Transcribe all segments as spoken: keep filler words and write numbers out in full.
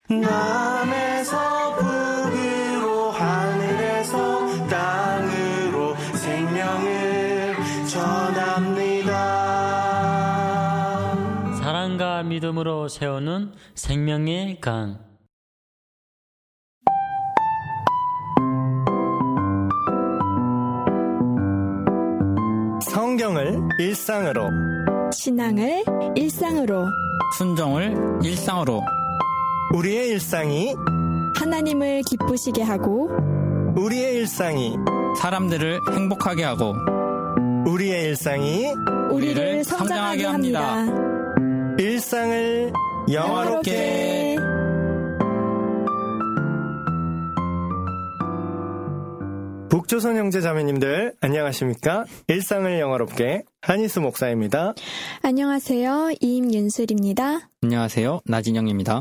남에서 북으로 하늘에서 땅으로 생명을 전합니다. 사랑과 믿음으로 세우는 생명의 강. 성경을 일상으로, 신앙을 일상으로, 순종을 일상으로. 우리의 일상이 하나님을 기쁘시게 하고 우리의 일상이 사람들을 행복하게 하고 우리의 일상이 우리를 성장하게 합니다. 일상을 영화롭게. 북조선 형제 자매님들 안녕하십니까? 일상을 영화롭게 한희수 목사입니다. 안녕하세요. 임윤슬입니다. 안녕하세요. 나진영입니다.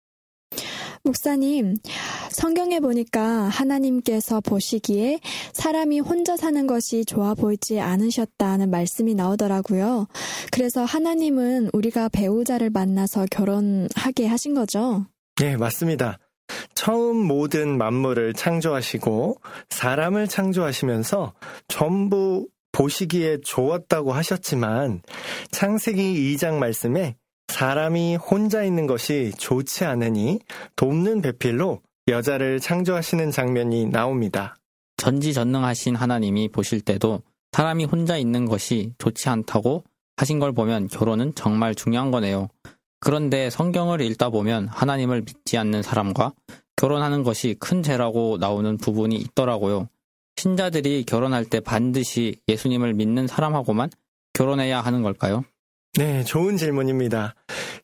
목사님, 성경에 보니까 하나님께서 보시기에 사람이 혼자 사는 것이 좋아 보이지 않으셨다는 말씀이 나오더라고요. 그래서 하나님은 우리가 배우자를 만나서 결혼하게 하신 거죠? 네, 맞습니다. 처음 모든 만물을 창조하시고 사람을 창조하시면서 전부 보시기에 좋았다고 하셨지만 창세기 이 장 말씀에 사람이 혼자 있는 것이 좋지 않으니 돕는 배필로 여자를 창조하시는 장면이 나옵니다. 전지전능하신 하나님이 보실 때도 사람이 혼자 있는 것이 좋지 않다고 하신 걸 보면 결혼은 정말 중요한 거네요. 그런데 성경을 읽다 보면 하나님을 믿지 않는 사람과 결혼하는 것이 큰 죄라고 나오는 부분이 있더라고요. 신자들이 결혼할 때 반드시 예수님을 믿는 사람하고만 결혼해야 하는 걸까요? 네, 좋은 질문입니다.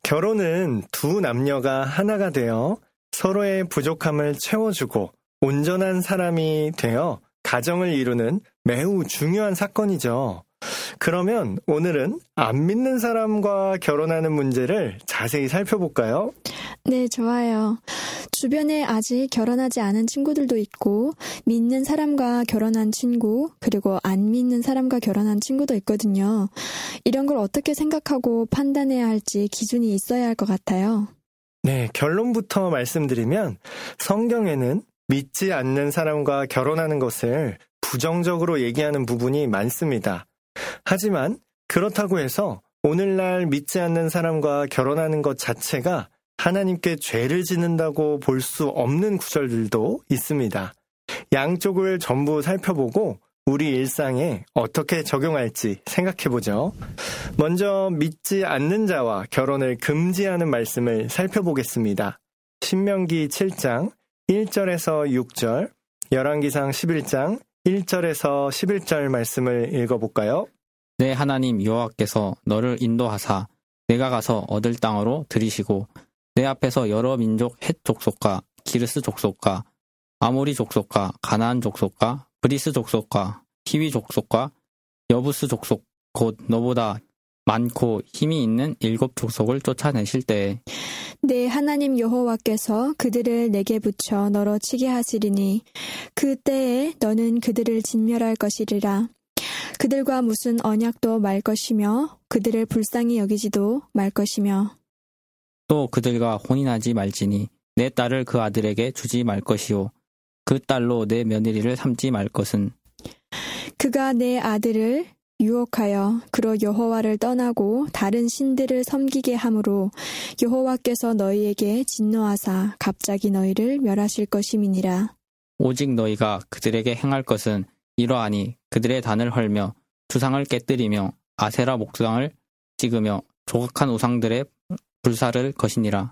결혼은 두 남녀가 하나가 되어 서로의 부족함을 채워주고 온전한 사람이 되어 가정을 이루는 매우 중요한 사건이죠. 그러면 오늘은 안 믿는 사람과 결혼하는 문제를 자세히 살펴볼까요? 네, 좋아요. 주변에 아직 결혼하지 않은 친구들도 있고 믿는 사람과 결혼한 친구, 그리고 안 믿는 사람과 결혼한 친구도 있거든요. 이런 걸 어떻게 생각하고 판단해야 할지 기준이 있어야 할 것 같아요. 네, 결론부터 말씀드리면 성경에는 믿지 않는 사람과 결혼하는 것을 부정적으로 얘기하는 부분이 많습니다. 하지만 그렇다고 해서 오늘날 믿지 않는 사람과 결혼하는 것 자체가 하나님께 죄를 짓는다고 볼 수 없는 구절들도 있습니다. 양쪽을 전부 살펴보고 우리 일상에 어떻게 적용할지 생각해보죠. 먼저 믿지 않는 자와 결혼을 금지하는 말씀을 살펴보겠습니다. 신명기 칠 장 일 절에서 육 절, 열왕기상 십일 장 일 절에서 십일 절 말씀을 읽어볼까요? 내 하나님 여호와께서 너를 인도하사 내가 가서 얻을 땅으로 들이시고 내 앞에서 여러 민족 헷 족속과 기르스 족속과 아모리 족속과 가나안 족속과 브리스 족속과 히위 족속과 여부스 족속 곧 너보다 많고 힘이 있는 일곱 족속을 쫓아내실 때에 내 하나님 여호와께서 그들을 내게 붙여 너로 치게 하시리니 그때에 너는 그들을 진멸할 것이리라. 그들과 무슨 언약도 말 것이며 그들을 불쌍히 여기지도 말 것이며 또 그들과 혼인하지 말지니 내 딸을 그 아들에게 주지 말 것이요 그 딸로 내 며느리를 삼지 말 것은 그가 내 아들을 유혹하여 그로 여호와를 떠나고 다른 신들을 섬기게 함으로 여호와께서 너희에게 진노하사 갑자기 너희를 멸하실 것임이니라. 오직 너희가 그들에게 행할 것은 이러하니 그들의 단을 헐며 주상을 깨뜨리며 아세라 목상을 찍으며 조각한 우상들의 불사를 것이니라.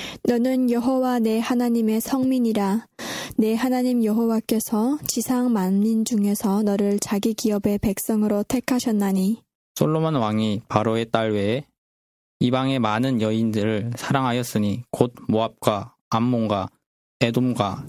너는 여호와 내 하나님의 성민이라. 내 하나님 여호와께서 지상 만민 중에서 너를 자기 기업의 백성으로 택하셨나니 솔로몬 왕이 바로의 딸 외에 이방의 많은 여인들을 사랑하였으니 곧 모압과 암몬과 에돔과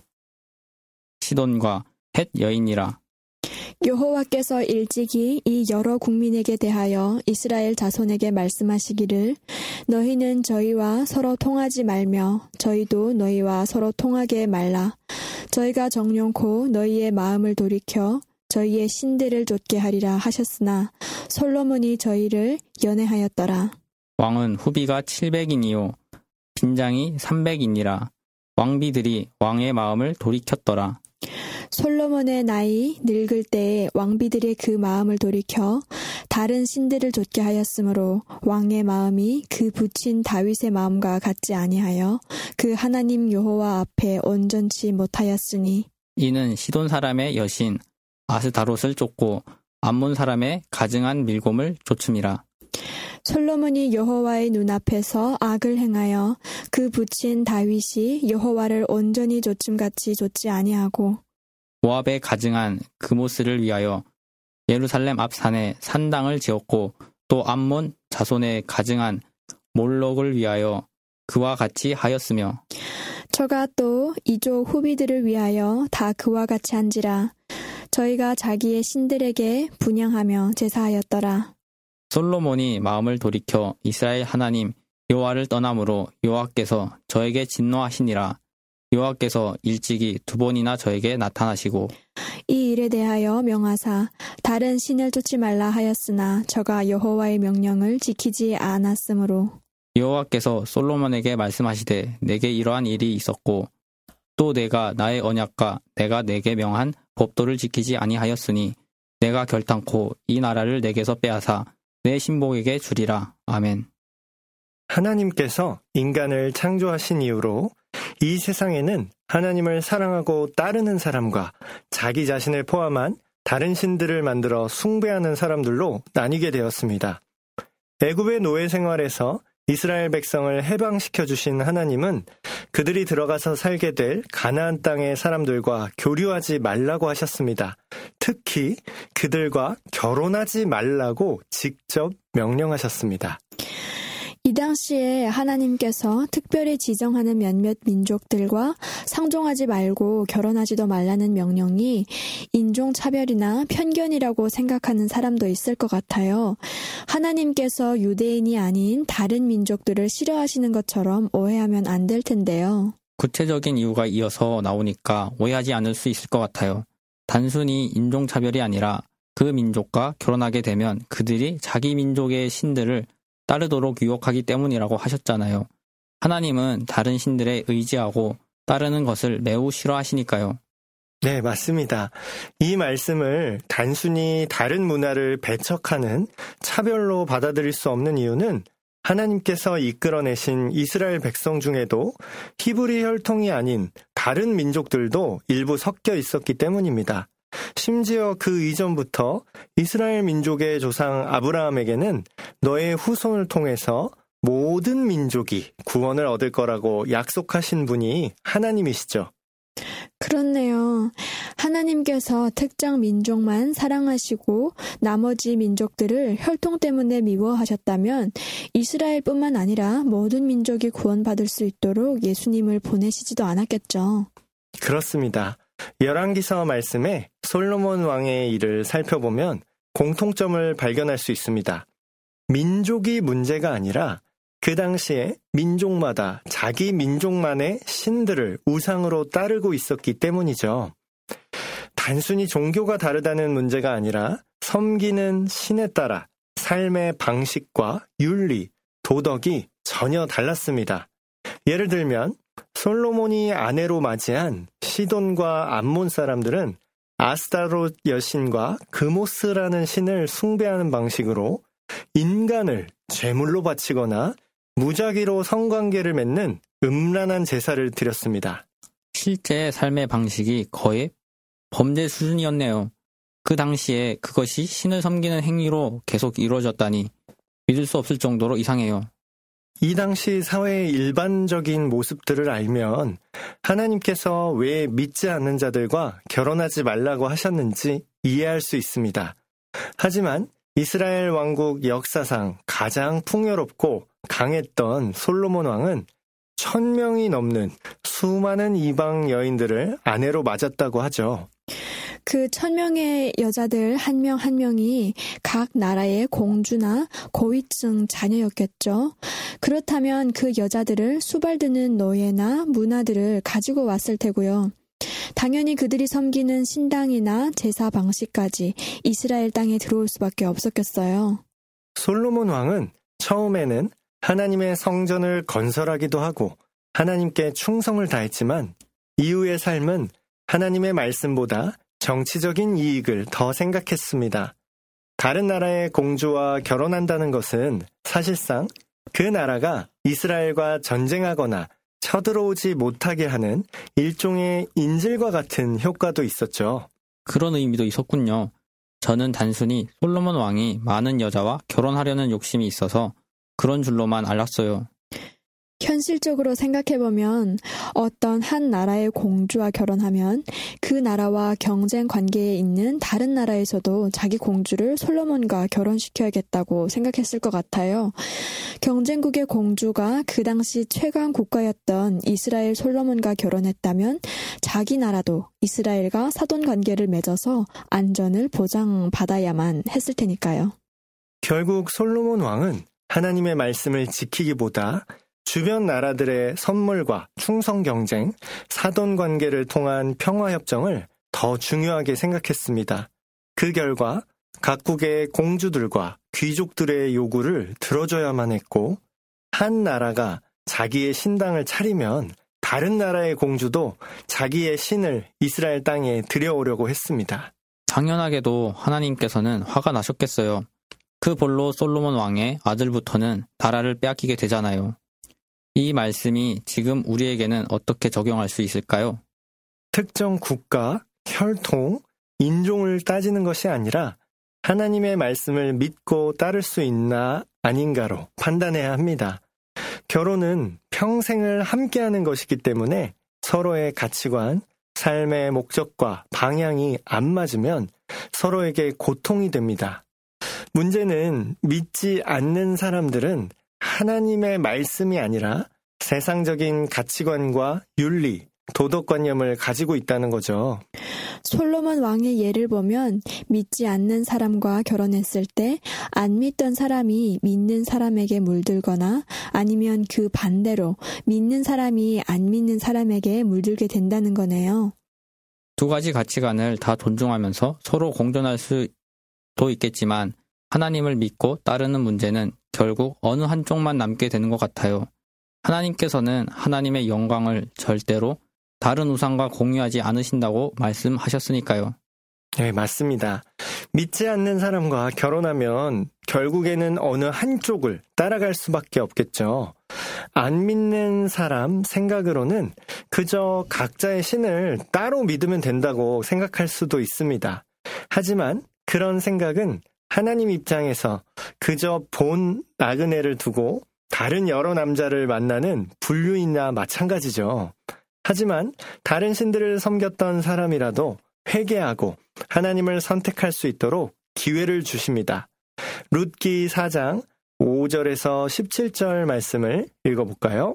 시돈과 헷 여인이라. 여호와께서 일찍이 이 여러 국민에게 대하여 이스라엘 자손에게 말씀하시기를 너희는 저희와 서로 통하지 말며 저희도 너희와 서로 통하게 말라. 저희가 정령코 너희의 마음을 돌이켜 저희의 신들을 좇게 하리라 하셨으나 솔로몬이 저희를 연애하였더라. 왕은 후비가 칠백인이요 빈장이 삼백이니라. 왕비들이 왕의 마음을 돌이켰더라. 솔로몬의 나이 늙을 때에 왕비들이 그 마음을 돌이켜 다른 신들을 좇게 하였으므로 왕의 마음이 그 부친 다윗의 마음과 같지 아니하여 그 하나님 여호와 앞에 온전치 못하였으니 이는 시돈 사람의 여신 아스다롯을 쫓고 암몬 사람의 가증한 밀곰을 쫓음이라. 솔로몬이 여호와의 눈앞에서 악을 행하여 그 부친 다윗이 여호와를 온전히 좇음같이 좇지 아니하고 모압에 가증한 그모스를 위하여 예루살렘 앞 산에 산당을 지었고 또 암몬 자손에 가증한 몰록을 위하여 그와 같이 하였으며 저가 또 이족 후비들을 위하여 다 그와 같이 한지라. 저희가 자기의 신들에게 분향하며 제사하였더라. 솔로몬이 마음을 돌이켜 이스라엘 하나님 여호와를 떠남으로 여호와께서 저에게 진노하시니라. 여호와께서 일찍이 두 번이나 저에게 나타나시고 이 일에 대하여 명하사 다른 신을 쫓지 말라 하였으나 저가 여호와의 명령을 지키지 않았으므로 여호와께서 솔로몬에게 말씀하시되 내게 이러한 일이 있었고 또 내가 나의 언약과 내가 내게 명한 법도를 지키지 아니하였으니 내가 결탄코 이 나라를 내게서 빼앗아 내 신복에게 주리라. 아멘. 하나님께서 인간을 창조하신 이후로 이 세상에는 하나님을 사랑하고 따르는 사람과 자기 자신을 포함한 다른 신들을 만들어 숭배하는 사람들로 나뉘게 되었습니다. 애굽의 노예 생활에서 이스라엘 백성을 해방시켜 주신 하나님은 그들이 들어가서 살게 될 가나안 땅의 사람들과 교류하지 말라고 하셨습니다. 특히 그들과 결혼하지 말라고 직접 명령하셨습니다. 이 당시에 하나님께서 특별히 지정하는 몇몇 민족들과 상종하지 말고 결혼하지도 말라는 명령이 인종차별이나 편견이라고 생각하는 사람도 있을 것 같아요. 하나님께서 유대인이 아닌 다른 민족들을 싫어하시는 것처럼 오해하면 안 될 텐데요. 구체적인 이유가 이어서 나오니까 오해하지 않을 수 있을 것 같아요. 단순히 인종차별이 아니라 그 민족과 결혼하게 되면 그들이 자기 민족의 신들을 따르도록 유혹하기 때문이라고 하셨잖아요. 하나님은 다른 신들에 의지하고 따르는 것을 매우 싫어하시니까요. 네, 맞습니다. 이 말씀을 단순히 다른 문화를 배척하는 차별로 받아들일 수 없는 이유는 하나님께서 이끌어내신 이스라엘 백성 중에도 히브리 혈통이 아닌 다른 민족들도 일부 섞여 있었기 때문입니다. 심지어 그 이전부터 이스라엘 민족의 조상 아브라함에게는 너의 후손을 통해서 모든 민족이 구원을 얻을 거라고 약속하신 분이 하나님이시죠. 그렇네요. 하나님께서 특정 민족만 사랑하시고 나머지 민족들을 혈통 때문에 미워하셨다면 이스라엘뿐만 아니라 모든 민족이 구원받을 수 있도록 예수님을 보내시지도 않았겠죠. 그렇습니다. 열왕기서 말씀에 솔로몬 왕의 일을 살펴보면 공통점을 발견할 수 있습니다. 민족이 문제가 아니라 그 당시에 민족마다 자기 민족만의 신들을 우상으로 따르고 있었기 때문이죠. 단순히 종교가 다르다는 문제가 아니라 섬기는 신에 따라 삶의 방식과 윤리, 도덕이 전혀 달랐습니다. 예를 들면 솔로몬이 아내로 맞이한 시돈과 암몬 사람들은 아스타롯 여신과 그모스라는 신을 숭배하는 방식으로 인간을 제물로 바치거나 무작위로 성관계를 맺는 음란한 제사를 드렸습니다. 실제 삶의 방식이 거의 범죄 수준이었네요. 그 당시에 그것이 신을 섬기는 행위로 계속 이루어졌다니 믿을 수 없을 정도로 이상해요. 이 당시 사회의 일반적인 모습들을 알면 하나님께서 왜 믿지 않는 자들과 결혼하지 말라고 하셨는지 이해할 수 있습니다. 하지만 이스라엘 왕국 역사상 가장 풍요롭고 강했던 솔로몬 왕은 천 명이 넘는 수많은 이방 여인들을 아내로 맞았다고 하죠. 그 천명의 여자들 한 명 한 명이 각 나라의 공주나 고위층 자녀였겠죠. 그렇다면 그 여자들을 수발드는 노예나 문화들을 가지고 왔을 테고요. 당연히 그들이 섬기는 신당이나 제사 방식까지 이스라엘 땅에 들어올 수밖에 없었겠어요. 솔로몬 왕은 처음에는 하나님의 성전을 건설하기도 하고 하나님께 충성을 다했지만 이후의 삶은 하나님의 말씀보다 정치적인 이익을 더 생각했습니다. 다른 나라의 공주와 결혼한다는 것은 사실상 그 나라가 이스라엘과 전쟁하거나 쳐들어오지 못하게 하는 일종의 인질과 같은 효과도 있었죠. 그런 의미도 있었군요. 저는 단순히 솔로몬 왕이 많은 여자와 결혼하려는 욕심이 있어서 그런 줄로만 알았어요. 현실적으로 생각해보면 어떤 한 나라의 공주와 결혼하면 그 나라와 경쟁 관계에 있는 다른 나라에서도 자기 공주를 솔로몬과 결혼시켜야겠다고 생각했을 것 같아요. 경쟁국의 공주가 그 당시 최강 국가였던 이스라엘 솔로몬과 결혼했다면 자기 나라도 이스라엘과 사돈 관계를 맺어서 안전을 보장받아야만 했을 테니까요. 결국 솔로몬 왕은 하나님의 말씀을 지키기보다 주변 나라들의 선물과 충성 경쟁, 사돈 관계를 통한 평화협정을 더 중요하게 생각했습니다. 그 결과 각국의 공주들과 귀족들의 요구를 들어줘야만 했고, 한 나라가 자기의 신당을 차리면 다른 나라의 공주도 자기의 신을 이스라엘 땅에 들여오려고 했습니다. 당연하게도 하나님께서는 화가 나셨겠어요. 그 볼로 솔로몬 왕의 아들부터는 나라를 빼앗기게 되잖아요. 이 말씀이 지금 우리에게는 어떻게 적용할 수 있을까요? 특정 국가, 혈통, 인종을 따지는 것이 아니라 하나님의 말씀을 믿고 따를 수 있나 아닌가로 판단해야 합니다. 결혼은 평생을 함께하는 것이기 때문에 서로의 가치관, 삶의 목적과 방향이 안 맞으면 서로에게 고통이 됩니다. 문제는 믿지 않는 사람들은 하나님의 말씀이 아니라 세상적인 가치관과 윤리, 도덕관념을 가지고 있다는 거죠. 솔로몬 왕의 예를 보면 믿지 않는 사람과 결혼했을 때 안 믿던 사람이 믿는 사람에게 물들거나 아니면 그 반대로 믿는 사람이 안 믿는 사람에게 물들게 된다는 거네요. 두 가지 가치관을 다 존중하면서 서로 공존할 수도 있겠지만 하나님을 믿고 따르는 문제는 결국 어느 한쪽만 남게 되는 것 같아요. 하나님께서는 하나님의 영광을 절대로 다른 우상과 공유하지 않으신다고 말씀하셨으니까요. 네, 맞습니다. 믿지 않는 사람과 결혼하면 결국에는 어느 한쪽을 따라갈 수밖에 없겠죠. 안 믿는 사람 생각으로는 그저 각자의 신을 따로 믿으면 된다고 생각할 수도 있습니다. 하지만 그런 생각은 하나님 입장에서 그저 본 나그네를 두고 다른 여러 남자를 만나는 불륜이나 마찬가지죠. 하지만 다른 신들을 섬겼던 사람이라도 회개하고 하나님을 선택할 수 있도록 기회를 주십니다. 룻기 사 장 오 절에서 십칠 절 말씀을 읽어볼까요?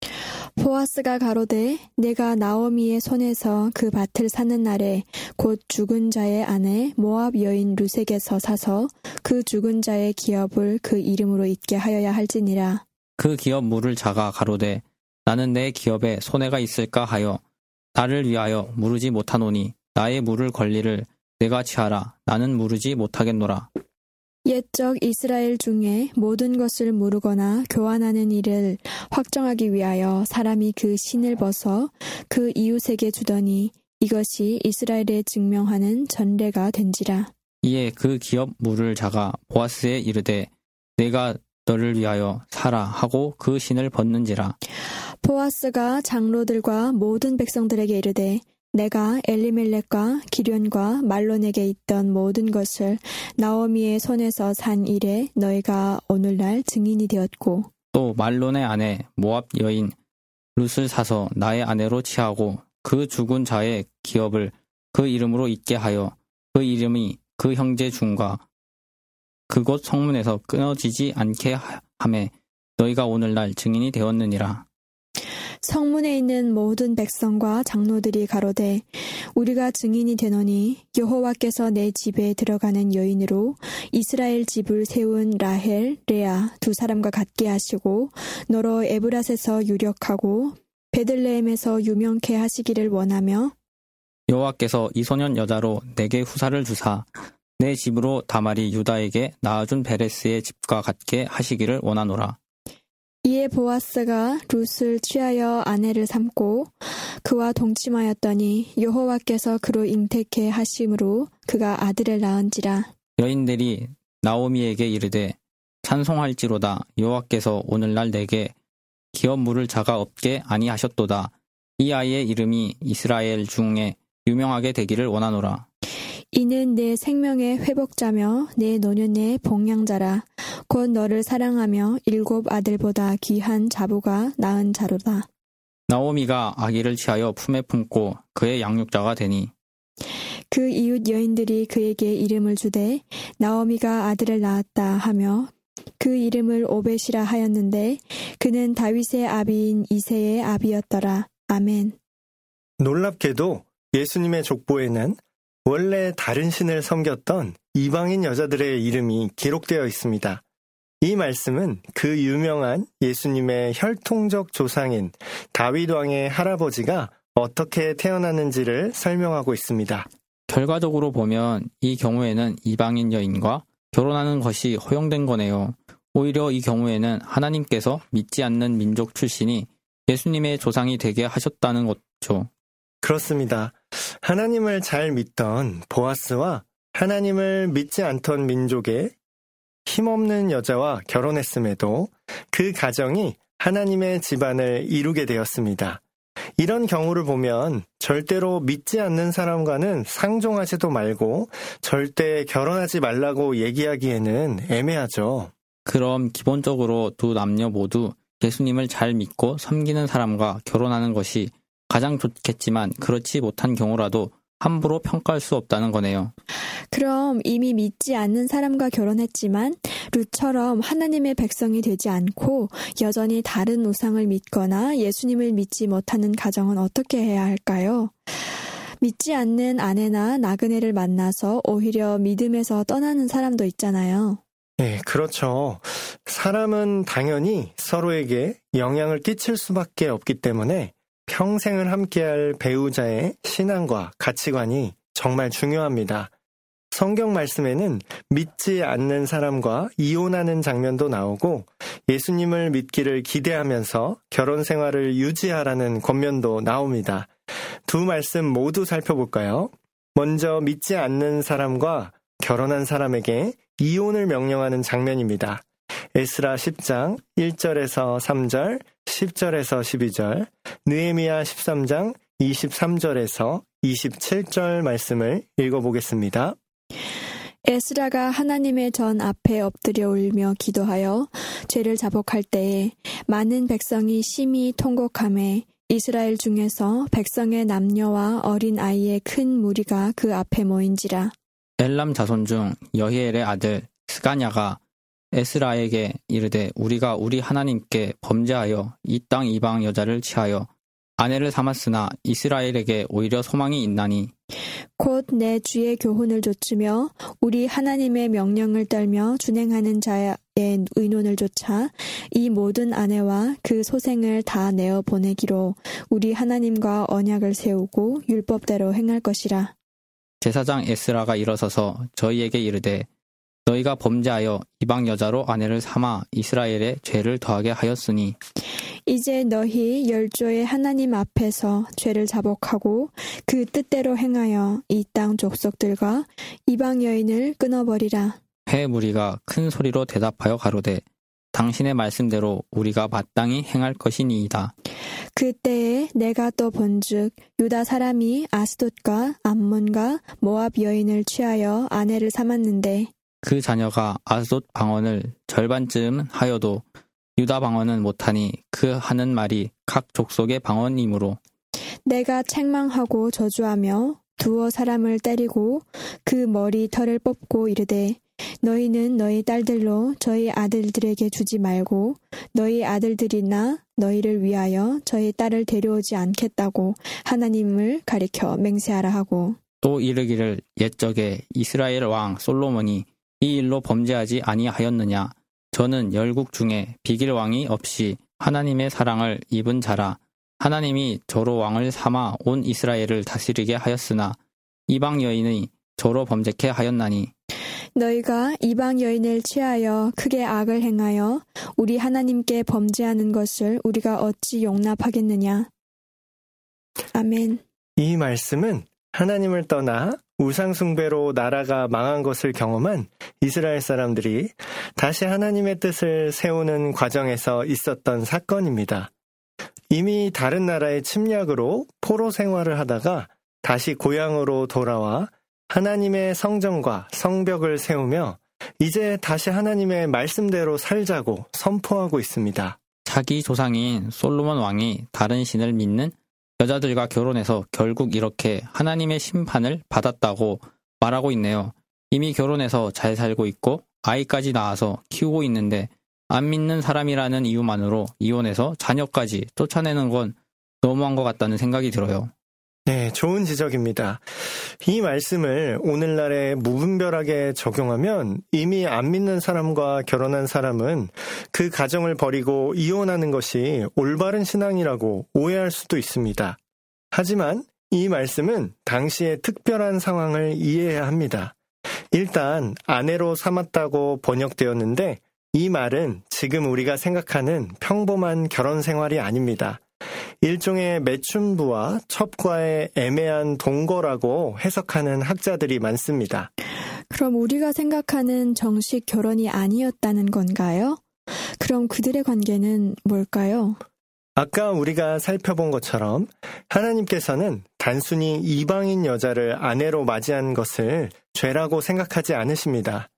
보아스가 가로되 내가 나오미의 손에서 그 밭을 사는 날에 곧 죽은 자의 아내 모압 여인 룻에게서 사서 그 죽은 자의 기업을 그 이름으로 잇게 하여야 할지니라. 그 기업 물을 자가 가로되 나는 내 기업에 손해가 있을까 하여 나를 위하여 무르지 못하노니 나의 물을 권리를 내가 취하라. 나는 무르지 못하겠노라. 옛적 이스라엘 중에 모든 것을 무르거나 교환하는 일을 확정하기 위하여 사람이 그 신을 벗어 그 이웃에게 주더니 이것이 이스라엘에 증명하는 전례가 된지라. 이에 그 기업 물을 자가 보아스에 이르되 내가 너를 위하여 사라 하고 그 신을 벗는지라. 보아스가 장로들과 모든 백성들에게 이르되 내가 엘리멜렉과 기련과 말론에게 있던 모든 것을 나오미의 손에서 산 일에 너희가 오늘날 증인이 되었고 또 말론의 아내 모압 여인 룻을 사서 나의 아내로 취하고 그 죽은 자의 기업을 그 이름으로 잇게 하여 그 이름이 그 형제 중과 그곳 성문에서 끊어지지 않게 하매 너희가 오늘날 증인이 되었느니라. 성문에 있는 모든 백성과 장로들이 가로되 우리가 증인이 되노니 여호와께서 내 집에 들어가는 여인으로 이스라엘 집을 세운 라헬, 레아 두 사람과 같게 하시고 너로 에브랏에서 유력하고 베들레헴에서 유명케 하시기를 원하며 여호와께서 이 소년 여자로 내게 후사를 주사 내 집으로 다말이 유다에게 낳아준 베레스의 집과 같게 하시기를 원하노라. 이에 보아스가 룻을 취하여 아내를 삼고 그와 동침하였더니 여호와께서 그로 잉태케 하심으로 그가 아들을 낳은지라. 여인들이 나오미에게 이르되 찬송할지로다. 여호와께서 오늘날 내게 기업 물을 자가 없게 아니하셨도다. 이 아이의 이름이 이스라엘 중에 유명하게 되기를 원하노라. 이는 내 생명의 회복자며 내 노년의 복량자라. 곧 너를 사랑하며 일곱 아들보다 귀한 자부가 낳은 자로다. 나오미가 아기를 취하여 품에 품고 그의 양육자가 되니 그 이웃 여인들이 그에게 이름을 주되 나오미가 아들을 낳았다 하며 그 이름을 오벳이라 하였는데 그는 다윗의 아비인 이새의 아비였더라. 아멘. 놀랍게도 예수님의 족보에는 원래 다른 신을 섬겼던 이방인 여자들의 이름이 기록되어 있습니다. 이 말씀은 그 유명한 예수님의 혈통적 조상인 다윗 왕의 할아버지가 어떻게 태어났는지를 설명하고 있습니다. 결과적으로 보면 이 경우에는 이방인 여인과 결혼하는 것이 허용된 거네요. 오히려 이 경우에는 하나님께서 믿지 않는 민족 출신이 예수님의 조상이 되게 하셨다는 거죠. 그렇습니다. 하나님을 잘 믿던 보아스와 하나님을 믿지 않던 민족의 힘없는 여자와 결혼했음에도 그 가정이 하나님의 집안을 이루게 되었습니다. 이런 경우를 보면 절대로 믿지 않는 사람과는 상종하지도 말고 절대 결혼하지 말라고 얘기하기에는 애매하죠. 그럼 기본적으로 두 남녀 모두 예수님을 잘 믿고 섬기는 사람과 결혼하는 것이 가장 좋겠지만 그렇지 못한 경우라도 함부로 평가할 수 없다는 거네요. 그럼 이미 믿지 않는 사람과 결혼했지만 룻처럼 하나님의 백성이 되지 않고 여전히 다른 우상을 믿거나 예수님을 믿지 못하는 가정은 어떻게 해야 할까요? 믿지 않는 아내나 나그네를 만나서 오히려 믿음에서 떠나는 사람도 있잖아요. 네, 그렇죠. 사람은 당연히 서로에게 영향을 끼칠 수밖에 없기 때문에 평생을 함께할 배우자의 신앙과 가치관이 정말 중요합니다. 성경 말씀에는 믿지 않는 사람과 이혼하는 장면도 나오고 예수님을 믿기를 기대하면서 결혼 생활을 유지하라는 권면도 나옵니다. 두 말씀 모두 살펴볼까요? 먼저 믿지 않는 사람과 결혼한 사람에게 이혼을 명령하는 장면입니다. 에스라 십 장 일 절에서 삼 절, 십 절에서 십이 절, 느헤미야 십삼 장 이십삼 절에서 이십칠 절 말씀을 읽어보겠습니다. 에스라가 하나님의 전 앞에 엎드려 울며 기도하여 죄를 자복할 때에 많은 백성이 심히 통곡하매 이스라엘 중에서 백성의 남녀와 어린 아이의 큰 무리가 그 앞에 모인지라. 엘람 자손 중 여히엘의 아들 스가냐가 에스라에게 이르되 우리가 우리 하나님께 범죄하여 이 땅 이방 여자를 취하여 아내를 삼았으나 이스라엘에게 오히려 소망이 있나니 곧 내 주의 교훈을 좇으며 우리 하나님의 명령을 떨며 준행하는 자의 의논을 좇아 이 모든 아내와 그 소생을 다 내어 보내기로 우리 하나님과 언약을 세우고 율법대로 행할 것이라. 제사장 에스라가 일어서서 저희에게 이르되 너희가 범죄하여 이방 여자로 아내를 삼아 이스라엘의 죄를 더하게 하였으니 이제 너희 열조의 하나님 앞에서 죄를 자복하고 그 뜻대로 행하여 이 땅 족속들과 이방 여인을 끊어버리라. 회 무리가 큰 소리로 대답하여 가로되 당신의 말씀대로 우리가 마땅히 행할 것이니이다. 그때에 내가 또 본즉 유다 사람이 아스돗과 암몬과 모압 여인을 취하여 아내를 삼았는데 그 자녀가 아스돗 방언을 절반쯤 하여도 유다 방언은 못하니 그 하는 말이 각 족속의 방언이므로 내가 책망하고 저주하며 두어 사람을 때리고 그 머리 털을 뽑고 이르되 너희는 너희 딸들로 저희 아들들에게 주지 말고 너희 아들들이나 너희를 위하여 저희 딸을 데려오지 않겠다고 하나님을 가리켜 맹세하라 하고 또 이르기를 옛적에 이스라엘 왕 솔로몬이 이 일로 범죄하지 아니하였느냐. 저는 열국 중에 비길 왕이 없이 하나님의 사랑을 입은 자라. 하나님이 저로 왕을 삼아 온 이스라엘을 다스리게 하였으나 이방 여인이 저로 범죄케 하였나니 너희가 이방 여인을 취하여 크게 악을 행하여 우리 하나님께 범죄하는 것을 우리가 어찌 용납하겠느냐. 아멘. 이 말씀은 하나님을 떠나 우상숭배로 나라가 망한 것을 경험한 이스라엘 사람들이 다시 하나님의 뜻을 세우는 과정에서 있었던 사건입니다. 이미 다른 나라의 침략으로 포로 생활을 하다가 다시 고향으로 돌아와 하나님의 성전과 성벽을 세우며 이제 다시 하나님의 말씀대로 살자고 선포하고 있습니다. 자기 조상인 솔로몬 왕이 다른 신을 믿는 여자들과 결혼해서 결국 이렇게 하나님의 심판을 받았다고 말하고 있네요. 이미 결혼해서 잘 살고 있고 아이까지 낳아서 키우고 있는데 안 믿는 사람이라는 이유만으로 이혼해서 자녀까지 쫓아내는 건 너무한 것 같다는 생각이 들어요. 네, 좋은 지적입니다. 이 말씀을 오늘날에 무분별하게 적용하면 이미 안 믿는 사람과 결혼한 사람은 그 가정을 버리고 이혼하는 것이 올바른 신앙이라고 오해할 수도 있습니다. 하지만 이 말씀은 당시의 특별한 상황을 이해해야 합니다. 일단 아내로 삼았다고 번역되었는데 이 말은 지금 우리가 생각하는 평범한 결혼 생활이 아닙니다. 일종의 매춘부와 첩과의 애매한 동거라고 해석하는 학자들이 많습니다. 그럼 우리가 생각하는 정식 결혼이 아니었다는 건가요? 그럼 그들의 관계는 뭘까요? 아까 우리가 살펴본 것처럼 하나님께서는 단순히 이방인 여자를 아내로 맞이한 것을 죄라고 생각하지 않으십니다.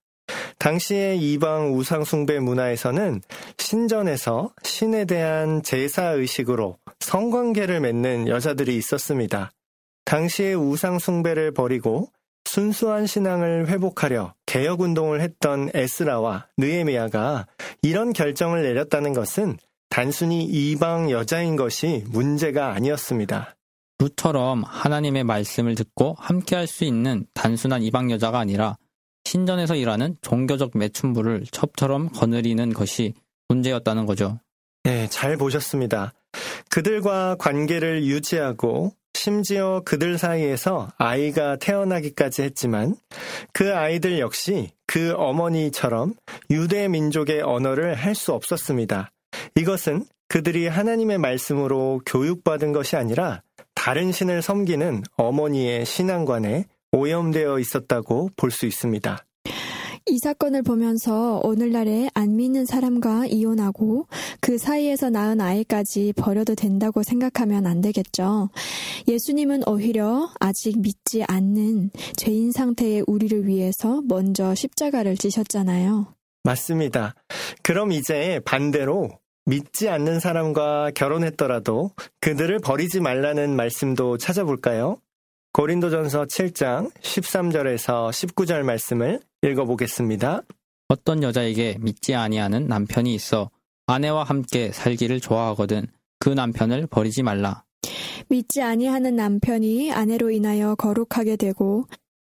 당시의 이방 우상숭배 문화에서는 신전에서 신에 대한 제사의식으로 성관계를 맺는 여자들이 있었습니다. 당시의 우상숭배를 버리고 순수한 신앙을 회복하려 개혁운동을 했던 에스라와 느헤미야가 이런 결정을 내렸다는 것은 단순히 이방 여자인 것이 문제가 아니었습니다. 룻처럼 하나님의 말씀을 듣고 함께할 수 있는 단순한 이방 여자가 아니라 신전에서 일하는 종교적 매춘부를 첩처럼 거느리는 것이 문제였다는 거죠. 네, 잘 보셨습니다. 그들과 관계를 유지하고 심지어 그들 사이에서 아이가 태어나기까지 했지만 그 아이들 역시 그 어머니처럼 유대 민족의 언어를 할 수 없었습니다. 이것은 그들이 하나님의 말씀으로 교육받은 것이 아니라 다른 신을 섬기는 어머니의 신앙관에 오염되어 있었다고 볼 수 있습니다. 이 사건을 보면서 오늘날에 안 믿는 사람과 이혼하고 그 사이에서 낳은 아이까지 버려도 된다고 생각하면 안 되겠죠. 예수님은 오히려 아직 믿지 않는 죄인 상태의 우리를 위해서 먼저 십자가를 지셨잖아요. 맞습니다. 그럼 이제 반대로 믿지 않는 사람과 결혼했더라도 그들을 버리지 말라는 말씀도 찾아볼까요? 고린도전서 칠 장 십삼 절에서 십구 절 말씀을 읽어보겠습니다. 어떤 여자에게 믿지 아니하는 남편이 있어 아내와 함께 살기를 좋아하거든 그 남편을 버리지 말라. 믿지 아니하는 남편이 아내로 인하여 거룩하게 되고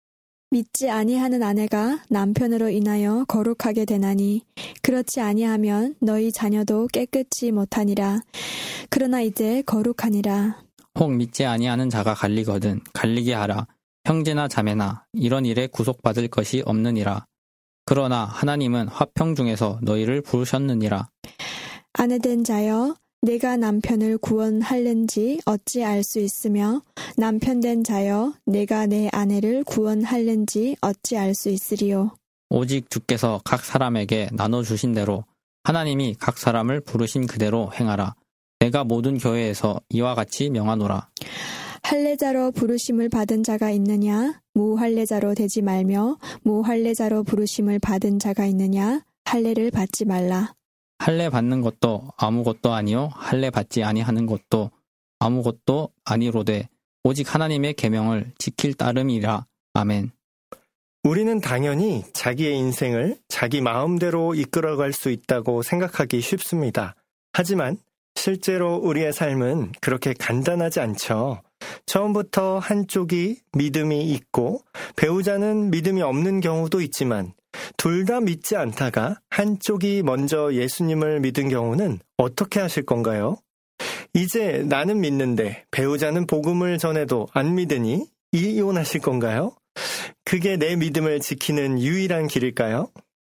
믿지 아니하는 아내가 남편으로 인하여 거룩하게 되나니 그렇지 아니하면 너희 자녀도 깨끗이 못하니라. 그러나 이제 거룩하니라. 혹 믿지 아니하는 자가 갈리거든 갈리게 하라. 형제나 자매나 이런 일에 구속받을 것이 없느니라. 그러나 하나님은 화평 중에서 너희를 부르셨느니라. 아내된 자여 내가 남편을 구원할는지 어찌 알 수 있으며 남편된 자여 내가 내 아내를 구원할는지 어찌 알 수 있으리요. 오직 주께서 각 사람에게 나눠주신 대로 하나님이 각 사람을 부르신 그대로 행하라. 내가 모든 교회에서 이와 같이 명하노라. 할례자로 부르심을 받은 자가 있느냐? 무할례자로 되지 말며 무할례자로 부르심을 받은 자가 있느냐? 할례를 받지 말라. 할례 받는 것도 아무것도 아니요 할례 받지 아니하는 것도 아무것도 아니로되 오직 하나님의 계명을 지킬 따름이라. 아멘. 우리는 당연히 자기의 인생을 자기 마음대로 이끌어갈 수 있다고 생각하기 쉽습니다. 하지만 실제로 우리의 삶은 그렇게 간단하지 않죠. 처음부터 한쪽이 믿음이 있고 배우자는 믿음이 없는 경우도 있지만 둘 다 믿지 않다가 한쪽이 먼저 예수님을 믿은 경우는 어떻게 하실 건가요? 이제 나는 믿는데 배우자는 복음을 전해도 안 믿으니 이혼하실 건가요? 그게 내 믿음을 지키는 유일한 길일까요?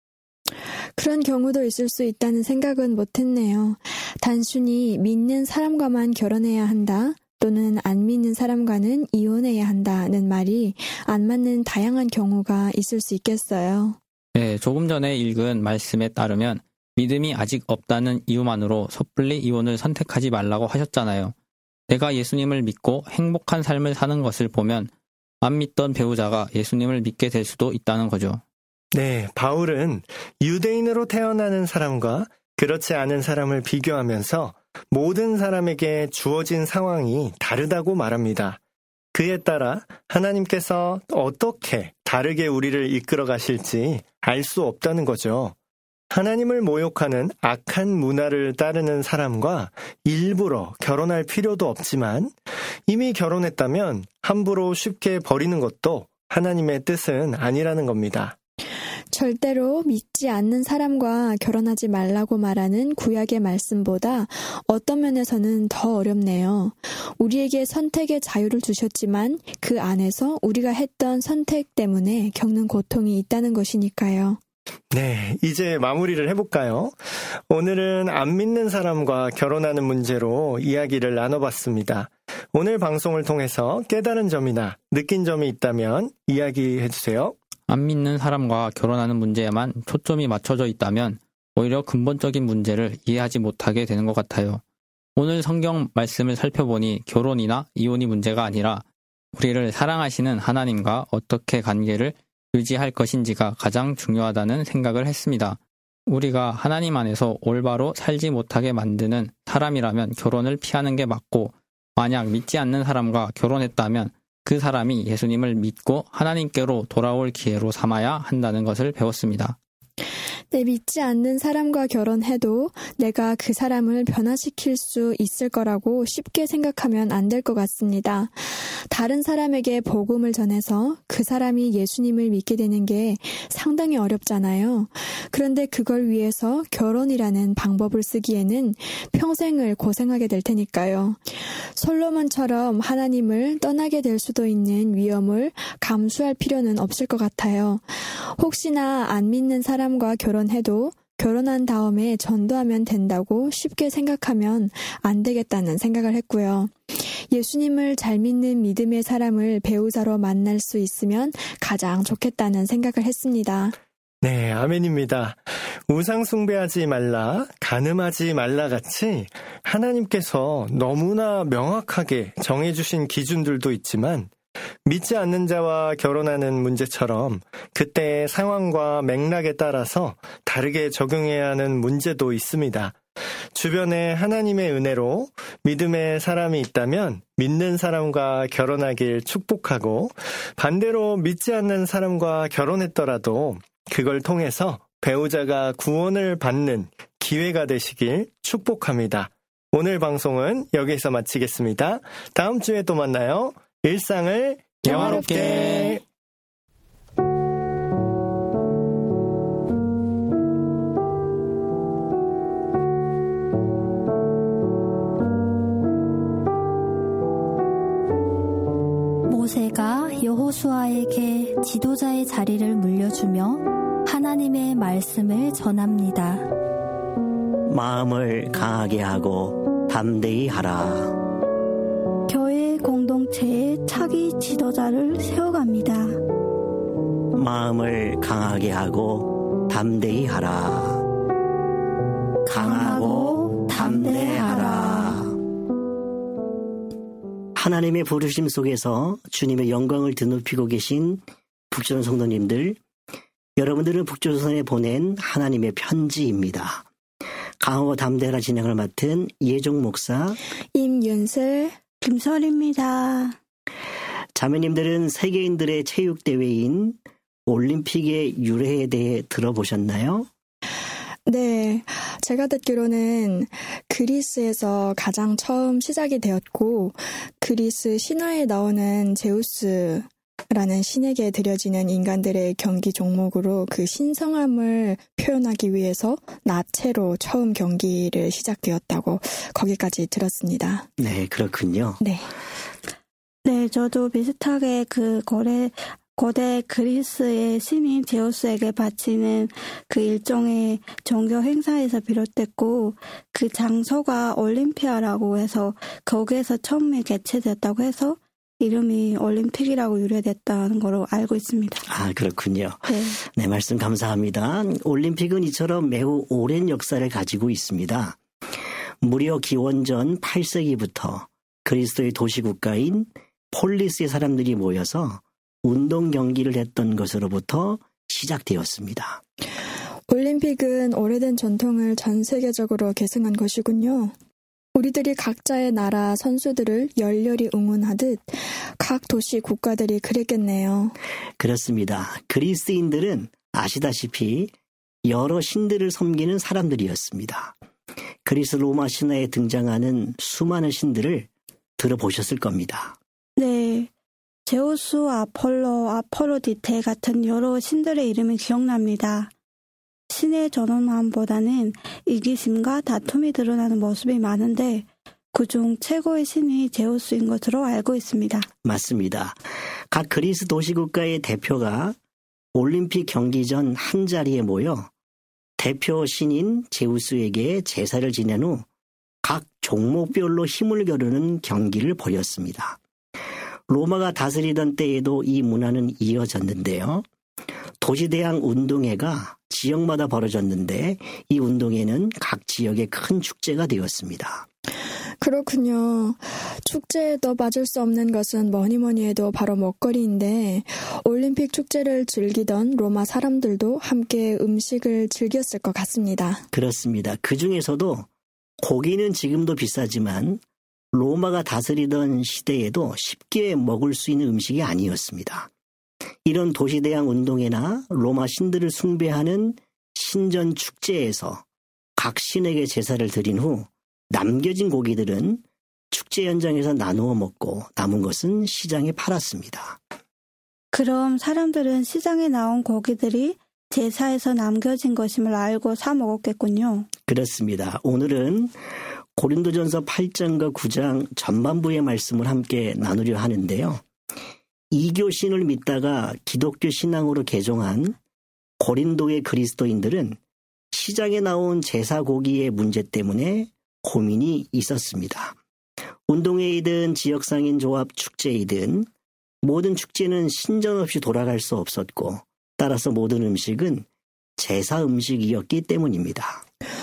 그런 경우도 있을 수 있다는 생각은 못했네요. 단순히 믿는 사람과만 결혼해야 한다, 또는 안 믿는 사람과는 이혼해야 한다는 말이 안 맞는 다양한 경우가 있을 수 있겠어요. 네, 조금 전에 읽은 말씀에 따르면 믿음이 아직 없다는 이유만으로 섣불리 이혼을 선택하지 말라고 하셨잖아요. 내가 예수님을 믿고 행복한 삶을 사는 것을 보면 안 믿던 배우자가 예수님을 믿게 될 수도 있다는 거죠. 네, 바울은 유대인으로 태어나는 사람과 그렇지 않은 사람을 비교하면서 모든 사람에게 주어진 상황이 다르다고 말합니다. 그에 따라 하나님께서 어떻게 다르게 우리를 이끌어 가실지 알 수 없다는 거죠. 하나님을 모욕하는 악한 문화를 따르는 사람과 일부러 결혼할 필요도 없지만 이미 결혼했다면 함부로 쉽게 버리는 것도 하나님의 뜻은 아니라는 겁니다. 절대로 믿지 않는 사람과 결혼하지 말라고 말하는 구약의 말씀보다 어떤 면에서는 더 어렵네요. 우리에게 선택의 자유를 주셨지만 그 안에서 우리가 했던 선택 때문에 겪는 고통이 있다는 것이니까요. 네, 이제 마무리를 해볼까요? 오늘은 안 믿는 사람과 결혼하는 문제로 이야기를 나눠봤습니다. 오늘 방송을 통해서 깨달은 점이나 느낀 점이 있다면 이야기해주세요. 안 믿는 사람과 결혼하는 문제에만 초점이 맞춰져 있다면 오히려 근본적인 문제를 이해하지 못하게 되는 것 같아요. 오늘 성경 말씀을 살펴보니 결혼이나 이혼이 문제가 아니라 우리를 사랑하시는 하나님과 어떻게 관계를 유지할 것인지가 가장 중요하다는 생각을 했습니다. 우리가 하나님 안에서 올바로 살지 못하게 만드는 사람이라면 결혼을 피하는 게 맞고, 만약 믿지 않는 사람과 결혼했다면 그 사람이 예수님을 믿고 하나님께로 돌아올 기회로 삼아야 한다는 것을 배웠습니다. 네, 믿지 않는 사람과 결혼해도 내가 그 사람을 변화시킬 수 있을 거라고 쉽게 생각하면 안 될 것 같습니다. 다른 사람에게 복음을 전해서 그 사람이 예수님을 믿게 되는 게 상당히 어렵잖아요. 그런데 그걸 위해서 결혼이라는 방법을 쓰기에는 평생을 고생하게 될 테니까요. 솔로몬처럼 하나님을 떠나게 될 수도 있는 위험을 감수할 필요는 없을 것 같아요. 혹시나 안 믿는 사람과 결혼해도 결혼한 다음에 전도하면 된다고 쉽게 생각하면 안 되겠다는 생각을 했고요. 예수님을 잘 믿는 믿음의 사람을 배우자로 만날 수 있으면 가장 좋겠다는 생각을 했습니다. 네, 아멘입니다. 우상 숭배하지 말라, 간음하지 말라 같이 하나님께서 너무나 명확하게 정해주신 기준들도 있지만 믿지 않는 자와 결혼하는 문제처럼 그때의 상황과 맥락에 따라서 다르게 적용해야 하는 문제도 있습니다. 주변에 하나님의 은혜로 믿음의 사람이 있다면 믿는 사람과 결혼하길 축복하고, 반대로 믿지 않는 사람과 결혼했더라도 그걸 통해서 배우자가 구원을 받는 기회가 되시길 축복합니다. 오늘 방송은 여기서 마치겠습니다. 다음 주에 또 만나요. 일상을 영화롭게. 모세가 여호수아에게 지도자의 자리를 물려주며 하나님의 말씀을 전합니다. 마음을 강하게 하고 담대히 하라. 교회 공동체에 차기 지도자를 세워갑니다. 마음을 강하게 하고 담대히 하라. 강하고 담대하라. 하나님의 부르심 속에서 주님의 영광을 드높이고 계신 북조선 성도님들, 여러분들은 북조선에 보낸 하나님의 편지입니다. 강하고 담대하라 진행을 맡은 예종 목사, 임윤슬, 김설입니다. 자매님들은 세계인들의 체육대회인 올림픽의 유래에 대해 들어보셨나요? 네, 제가 듣기로는 그리스에서 가장 처음 시작이 되었고, 그리스 신화에 나오는 제우스 라는 신에게 드려지는 인간들의 경기 종목으로 그 신성함을 표현하기 위해서 나체로 처음 경기를 시작되었다고 거기까지 들었습니다. 네, 그렇군요. 네. 네, 저도 비슷하게 그거를 고대 그리스의 신인 제우스에게 바치는 그 일종의 종교 행사에서 비롯됐고 그 장소가 올림피아라고 해서 거기에서 처음에 개최됐다고 해서 이름이 올림픽이라고 유래됐다는 걸로 알고 있습니다. 아, 그렇군요. 네. 네, 말씀 감사합니다. 올림픽은 이처럼 매우 오랜 역사를 가지고 있습니다. 무려 기원전 팔 세기부터 그리스도의 도시국가인 폴리스의 사람들이 모여서 운동 경기를 했던 것으로부터 시작되었습니다. 올림픽은 오래된 전통을 전 세계적으로 계승한 것이군요. 우리들이 각자의 나라 선수들을 열렬히 응원하듯 각 도시 국가들이 그랬겠네요. 그렇습니다. 그리스인들은 아시다시피 여러 신들을 섬기는 사람들이었습니다. 그리스 로마 신화에 등장하는 수많은 신들을 들어보셨을 겁니다. 네. 제우스, 아폴로, 아포로디테 같은 여러 신들의 이름이 기억납니다. 신의 전원함보다는 이기심과 다툼이 드러나는 모습이 많은데 그중 최고의 신이 제우스인 것으로 알고 있습니다. 맞습니다. 각 그리스 도시국가의 대표가 올림픽 경기 전 한자리에 모여 대표 신인 제우스에게 제사를 지낸 후 각 종목별로 힘을 겨루는 경기를 벌였습니다. 로마가 다스리던 때에도 이 문화는 이어졌는데요. 도시대항 운동회가 지역마다 벌어졌는데 이 운동회는 각 지역의 큰 축제가 되었습니다. 그렇군요. 축제에도 빠질 수 없는 것은 뭐니 뭐니 해도 바로 먹거리인데 올림픽 축제를 즐기던 로마 사람들도 함께 음식을 즐겼을 것 같습니다. 그렇습니다. 그 중에서도 고기는 지금도 비싸지만 로마가 다스리던 시대에도 쉽게 먹을 수 있는 음식이 아니었습니다. 이런 도시대항 운동회나 로마 신들을 숭배하는 신전 축제에서 각 신에게 제사를 드린 후 남겨진 고기들은 축제 현장에서 나누어 먹고 남은 것은 시장에 팔았습니다. 그럼 사람들은 시장에 나온 고기들이 제사에서 남겨진 것임을 알고 사 먹었겠군요. 그렇습니다. 오늘은 고린도전서 팔 장과 구 장 전반부의 말씀을 함께 나누려 하는데요. 이교신을 믿다가 기독교 신앙으로 개종한 고린도의 그리스도인들은 시장에 나온 제사 고기의 문제 때문에 고민이 있었습니다. 운동회이든 지역상인 조합 축제이든 모든 축제는 신전 없이 돌아갈 수 없었고 따라서 모든 음식은 제사 음식이었기 때문입니다.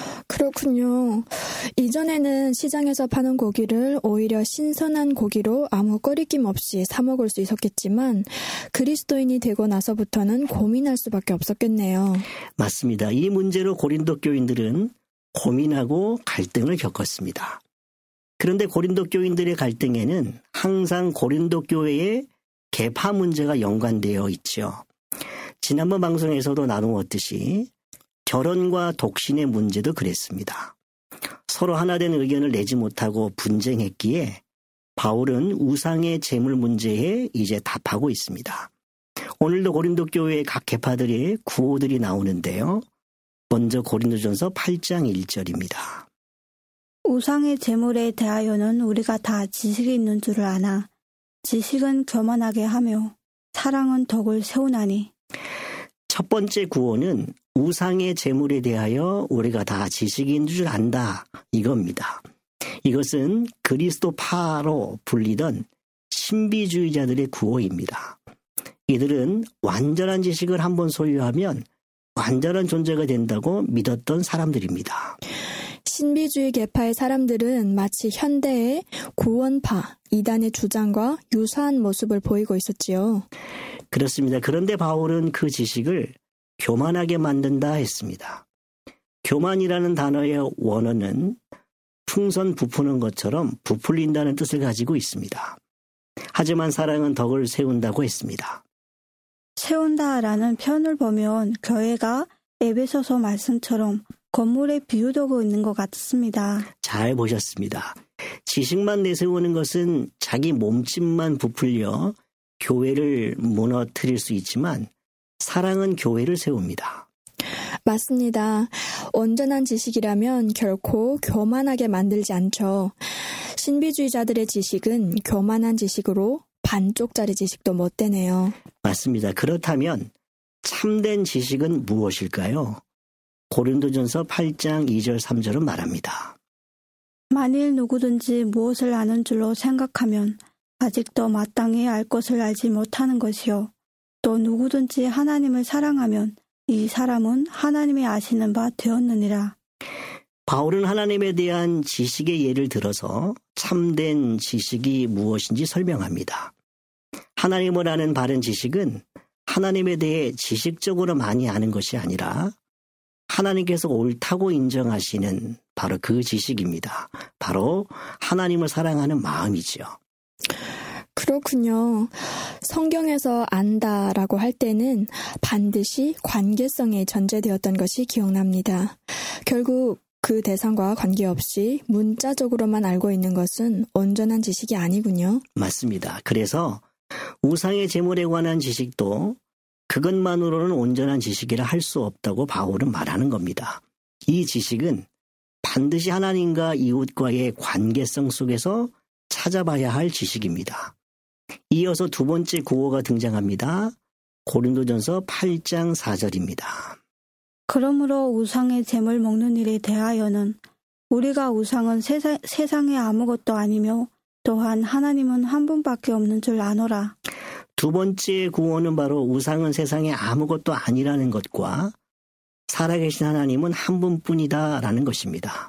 그렇군요. 이전에는 시장에서 파는 고기를 오히려 신선한 고기로 아무 꺼리낌 없이 사 먹을 수 있었겠지만 그리스도인이 되고 나서부터는 고민할 수밖에 없었겠네요. 맞습니다. 이 문제로 고린도 교인들은 고민하고 갈등을 겪었습니다. 그런데 고린도 교인들의 갈등에는 항상 고린도 교회의 계파 문제가 연관되어 있죠. 지난번 방송에서도 나누었듯이 결혼과 독신의 문제도 그랬습니다. 서로 하나 된 의견을 내지 못하고 분쟁했기에 바울은 우상의 제물 문제에 이제 답하고 있습니다. 오늘도 고린도 교회의 각 계파들의 구호들이 나오는데요. 먼저 고린도전서 팔 장 일 절입니다. 우상의 제물에 대하여는 우리가 다 지식이 있는 줄을 아나 지식은 교만하게 하며 사랑은 덕을 세우나니. 첫 번째 구호는 우상의 제물에 대하여 우리가 다 지식이 있는 줄 안다 이겁니다. 이것은 그리스도파로 불리던 신비주의자들의 구호입니다. 이들은 완전한 지식을 한번 소유하면 완전한 존재가 된다고 믿었던 사람들입니다. 신비주의 계파의 사람들은 마치 현대의 구원파, 이단의 주장과 유사한 모습을 보이고 있었지요. 그렇습니다. 그런데 바울은 그 지식을 교만하게 만든다 했습니다. 교만이라는 단어의 원어는 풍선 부푸는 것처럼 부풀린다는 뜻을 가지고 있습니다. 하지만 사랑은 덕을 세운다고 했습니다. 세운다라는 표현을 보면 교회가 에베소서 말씀처럼 건물에 비유되고 있는 것 같습니다. 잘 보셨습니다. 지식만 내세우는 것은 자기 몸집만 부풀려 교회를 무너뜨릴 수 있지만 사랑은 교회를 세웁니다. 맞습니다. 온전한 지식이라면 결코 교만하게 만들지 않죠. 신비주의자들의 지식은 교만한 지식으로 반쪽짜리 지식도 못 되네요. 맞습니다. 그렇다면 참된 지식은 무엇일까요? 고린도전서 팔 장 이 절 삼 절은 말합니다. 만일 누구든지 무엇을 아는 줄로 생각하면 아직도 마땅히 알 것을 알지 못하는 것이요. 또 누구든지 하나님을 사랑하면 이 사람은 하나님이 아시는 바 되었느니라. 바울은 하나님에 대한 지식의 예를 들어서 참된 지식이 무엇인지 설명합니다. 하나님을 아는 바른 지식은 하나님에 대해 지식적으로 많이 아는 것이 아니라 하나님께서 옳다고 인정하시는 바로 그 지식입니다. 바로 하나님을 사랑하는 마음이지요. 그렇군요. 성경에서 안다라고 할 때는 반드시 관계성이 전제되었던 것이 기억납니다. 결국 그 대상과 관계없이 문자적으로만 알고 있는 것은 온전한 지식이 아니군요. 맞습니다. 그래서 우상의 제물에 관한 지식도 그것만으로는 온전한 지식이라 할 수 없다고 바울은 말하는 겁니다. 이 지식은 반드시 하나님과 이웃과의 관계성 속에서 찾아봐야 할 지식입니다. 이어서 두 번째 구호가 등장합니다. 고린도전서 팔 장 사 절입니다. 그러므로 우상의 재물 먹는 일에 대하여는 우리가 우상은 세상, 세상에 아무것도 아니며 또한 하나님은 한 분밖에 없는 줄 아노라. 두 번째 구호는 바로 우상은 세상에 아무것도 아니라는 것과 살아계신 하나님은 한 분뿐이다라는 것입니다.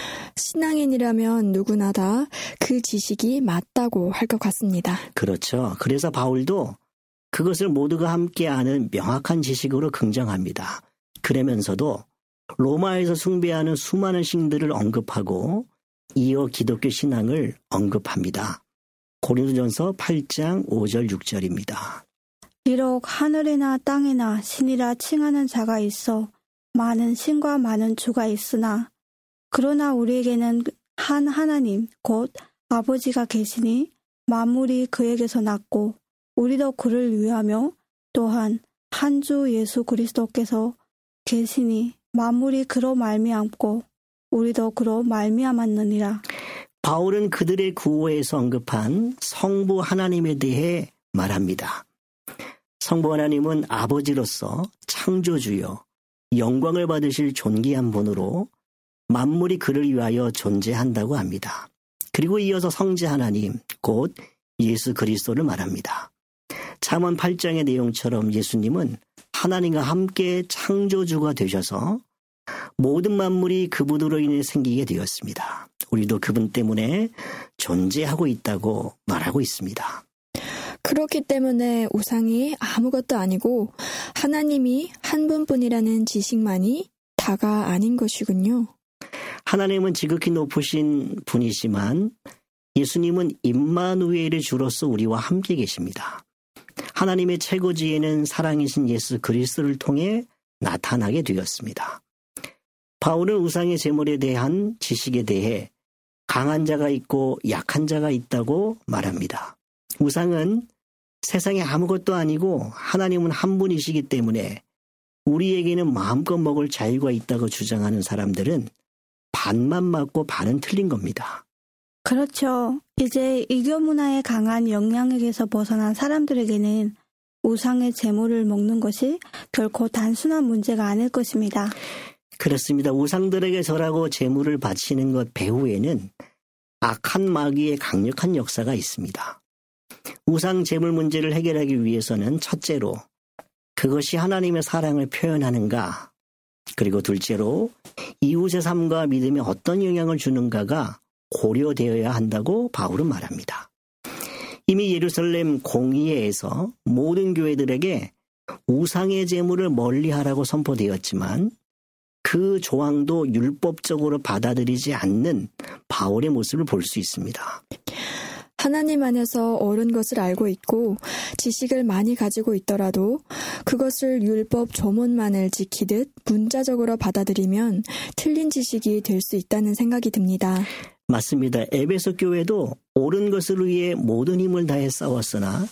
신앙인이라면 누구나 다 그 지식이 맞다고 할 것 같습니다. 그렇죠. 그래서 바울도 그것을 모두가 함께 아는 명확한 지식으로 긍정합니다. 그러면서도 로마에서 숭배하는 수많은 신들을 언급하고 이어 기독교 신앙을 언급합니다. 고린도전서 팔 장 오 절 육 절입니다. 비록 하늘이나 땅이나 신이라 칭하는 자가 있어 많은 신과 많은 주가 있으나 그러나 우리에게는 한 하나님 곧 아버지가 계시니 만물이 그에게서 났고 우리도 그를 위하며 또한 한 주 예수 그리스도께서 계시니 만물이 그로 말미암고 우리도 그로 말미암았느니라. 바울은 그들의 구호에서 언급한 성부 하나님에 대해 말합니다. 성부 하나님은 아버지로서 창조주요 영광을 받으실 존귀한 분으로 만물이 그를 위하여 존재한다고 합니다. 그리고 이어서 성자 하나님 곧 예수 그리스도를 말합니다. 잠언 팔 장의 내용처럼 예수님은 하나님과 함께 창조주가 되셔서 모든 만물이 그분으로 인해 생기게 되었습니다. 우리도 그분 때문에 존재하고 있다고 말하고 있습니다. 그렇기 때문에 우상이 아무것도 아니고 하나님이 한 분뿐이라는 지식만이 다가 아닌 것이군요. 하나님은 지극히 높으신 분이시만 예수님은 임마누엘의 주로서 우리와 함께 계십니다. 하나님의 최고지혜는 사랑이신 예수 그리스도를 통해 나타나게 되었습니다. 바울은 우상의 제물에 대한 지식에 대해 강한 자가 있고 약한 자가 있다고 말합니다. 우상은 세상에 아무것도 아니고 하나님은 한 분이시기 때문에 우리에게는 마음껏 먹을 자유가 있다고 주장하는 사람들은 반만 맞고 반은 틀린 겁니다. 그렇죠. 이제 이교 문화의 강한 영향력에서 벗어난 사람들에게는 우상의 제물을 먹는 것이 결코 단순한 문제가 아닐 것입니다. 그렇습니다. 우상들에게 절하고 제물을 바치는 것 배후에는 악한 마귀의 강력한 역사가 있습니다. 우상 제물 문제를 해결하기 위해서는 첫째로 그것이 하나님의 사랑을 표현하는가, 그리고 둘째로 이웃의 삶과 믿음에 어떤 영향을 주는가가 고려되어야 한다고 바울은 말합니다. 이미 예루살렘 공의회에서 모든 교회들에게 우상의 제물을 멀리하라고 선포되었지만 그 조항도 율법적으로 받아들이지 않는 바울의 모습을 볼 수 있습니다. 하나님 안에서 옳은 것을 알고 있고 지식을 많이 가지고 있더라도 그것을 율법 조문만을 지키듯 문자적으로 받아들이면 틀린 지식이 될 수 있다는 생각이 듭니다. 맞습니다. 에베소 교회도 옳은 것을 위해 모든 힘을 다해 싸웠으나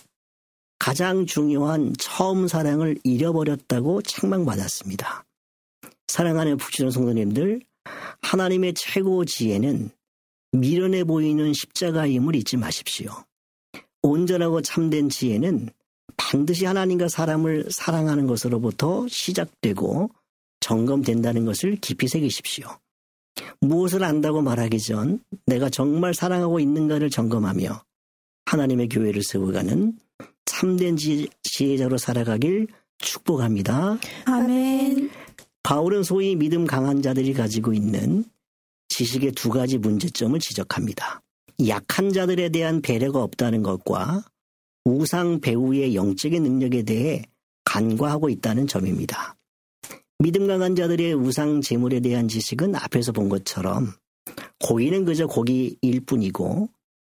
가장 중요한 처음 사랑을 잃어버렸다고 책망받았습니다. 사랑하는 북주는 성도님들, 하나님의 최고 지혜는 미련해 보이는 십자가임을 잊지 마십시오. 온전하고 참된 지혜는 반드시 하나님과 사람을 사랑하는 것으로부터 시작되고 점검된다는 것을 깊이 새기십시오. 무엇을 안다고 말하기 전 내가 정말 사랑하고 있는가를 점검하며 하나님의 교회를 세워가는 참된 지혜자로 살아가길 축복합니다. 아멘. 바울은 소위 믿음 강한 자들이 가지고 있는 지식의 두 가지 문제점을 지적합니다. 약한 자들에 대한 배려가 없다는 것과 우상 배우의 영적인 능력에 대해 간과하고 있다는 점입니다. 믿음 강한 자들의 우상 제물에 대한 지식은 앞에서 본 것처럼 고기는 그저 고기일 뿐이고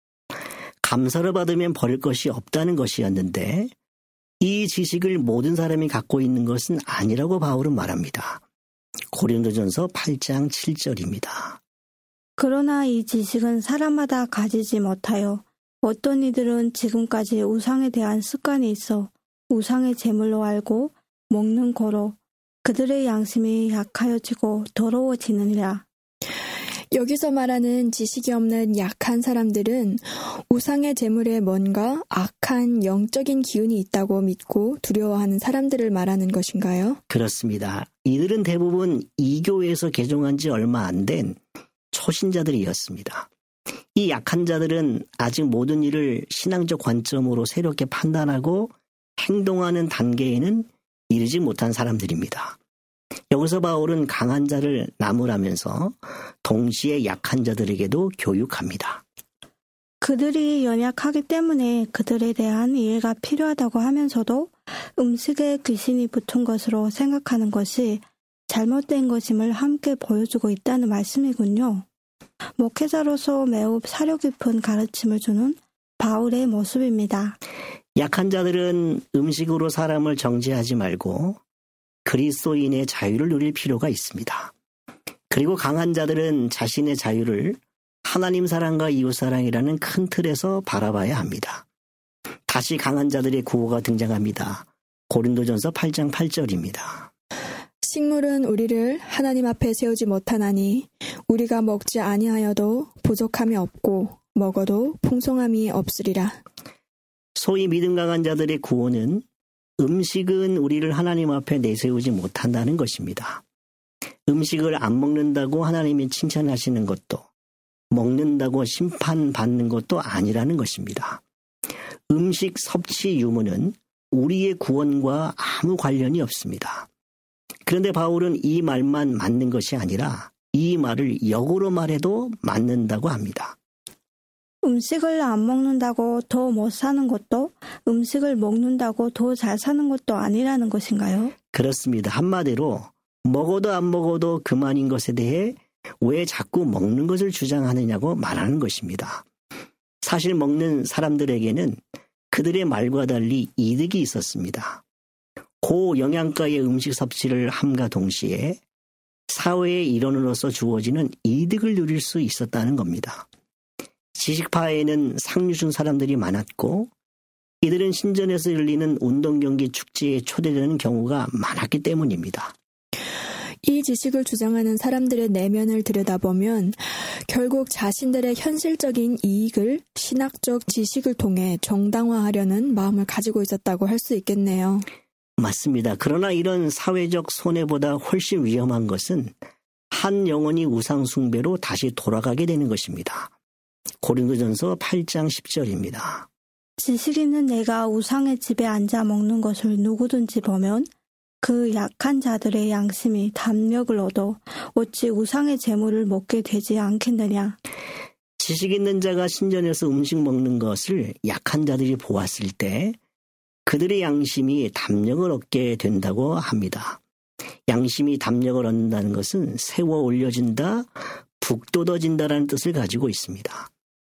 감사를 받으면 버릴 것이 없다는 것이었는데 이 지식을 모든 사람이 갖고 있는 것은 아니라고 바울은 말합니다. 고린도전서 팔 장 칠 절입니다. 그러나 이 지식은 사람마다 가지지 못하여 어떤 이들은 지금까지 우상에 대한 습관이 있어 우상의 제물로 알고 먹는 거로 그들의 양심이 약하여지고 더러워지느니라. 여기서 말하는 지식이 없는 약한 사람들은 우상의 제물에 뭔가 악한 영적인 기운이 있다고 믿고 두려워하는 사람들을 말하는 것인가요? 그렇습니다. 이들은 대부분 이 교회에서 개종한 지 얼마 안 된 초신자들이었습니다. 이 약한 자들은 아직 모든 일을 신앙적 관점으로 새롭게 판단하고 행동하는 단계에는 이르지 못한 사람들입니다. 여기서 바울은 강한 자를 나무라면서 동시에 약한 자들에게도 교육합니다. 그들이 연약하기 때문에 그들에 대한 이해가 필요하다고 하면서도 음식에 귀신이 붙은 것으로 생각하는 것이 잘못된 것임을 함께 보여주고 있다는 말씀이군요. 목회자로서 매우 사려 깊은 가르침을 주는 바울의 모습입니다. 약한 자들은 음식으로 사람을 정죄하지 말고 그리스도인의 자유를 누릴 필요가 있습니다. 그리고 강한 자들은 자신의 자유를 하나님 사랑과 이웃 사랑이라는 큰 틀에서 바라봐야 합니다. 다시 강한 자들의 구호가 등장합니다. 고린도전서 팔 장 팔 절입니다. 식물은 우리를 하나님 앞에 세우지 못하나니 우리가 먹지 아니하여도 부족함이 없고 먹어도 풍성함이 없으리라. 소위 믿음 강한 자들의 구호는 음식은 우리를 하나님 앞에 내세우지 못한다는 것입니다. 음식을 안 먹는다고 하나님이 칭찬하시는 것도 먹는다고 심판받는 것도 아니라는 것입니다. 음식 섭취 유무는 우리의 구원과 아무 관련이 없습니다. 그런데 바울은 이 말만 맞는 것이 아니라 이 말을 역으로 말해도 맞는다고 합니다. 음식을 안 먹는다고 더 못 사는 것도 음식을 먹는다고 더 잘 사는 것도 아니라는 것인가요? 그렇습니다. 한마디로 먹어도 안 먹어도 그만인 것에 대해 왜 자꾸 먹는 것을 주장하느냐고 말하는 것입니다. 사실 먹는 사람들에게는 그들의 말과 달리 이득이 있었습니다. 고영양가의 음식 섭취를 함과 동시에 사회의 일원으로서 주어지는 이득을 누릴 수 있었다는 겁니다. 지식파에는 상류 준 사람들이 많았고 이들은 신전에서 열리는 운동경기 축제에 초대되는 경우가 많았기 때문입니다. 이 지식을 주장하는 사람들의 내면을 들여다보면 결국 자신들의 현실적인 이익을 신학적 지식을 통해 정당화하려는 마음을 가지고 있었다고 할 수 있겠네요. 맞습니다. 그러나 이런 사회적 손해보다 훨씬 위험한 것은 한 영혼이 우상 숭배로 다시 돌아가게 되는 것입니다. 고린도전서 팔 장 십 절입니다. 지식 있는 내가 우상의 집에 앉아 먹는 것을 누구든지 보면 그 약한 자들의 양심이 담력을 얻어 어찌 우상의 재물을 먹게 되지 않겠느냐. 지식 있는 자가 신전에서 음식 먹는 것을 약한 자들이 보았을 때 그들의 양심이 담력을 얻게 된다고 합니다. 양심이 담력을 얻는다는 것은 세워 올려진다, 북돋아진다라는 뜻을 가지고 있습니다.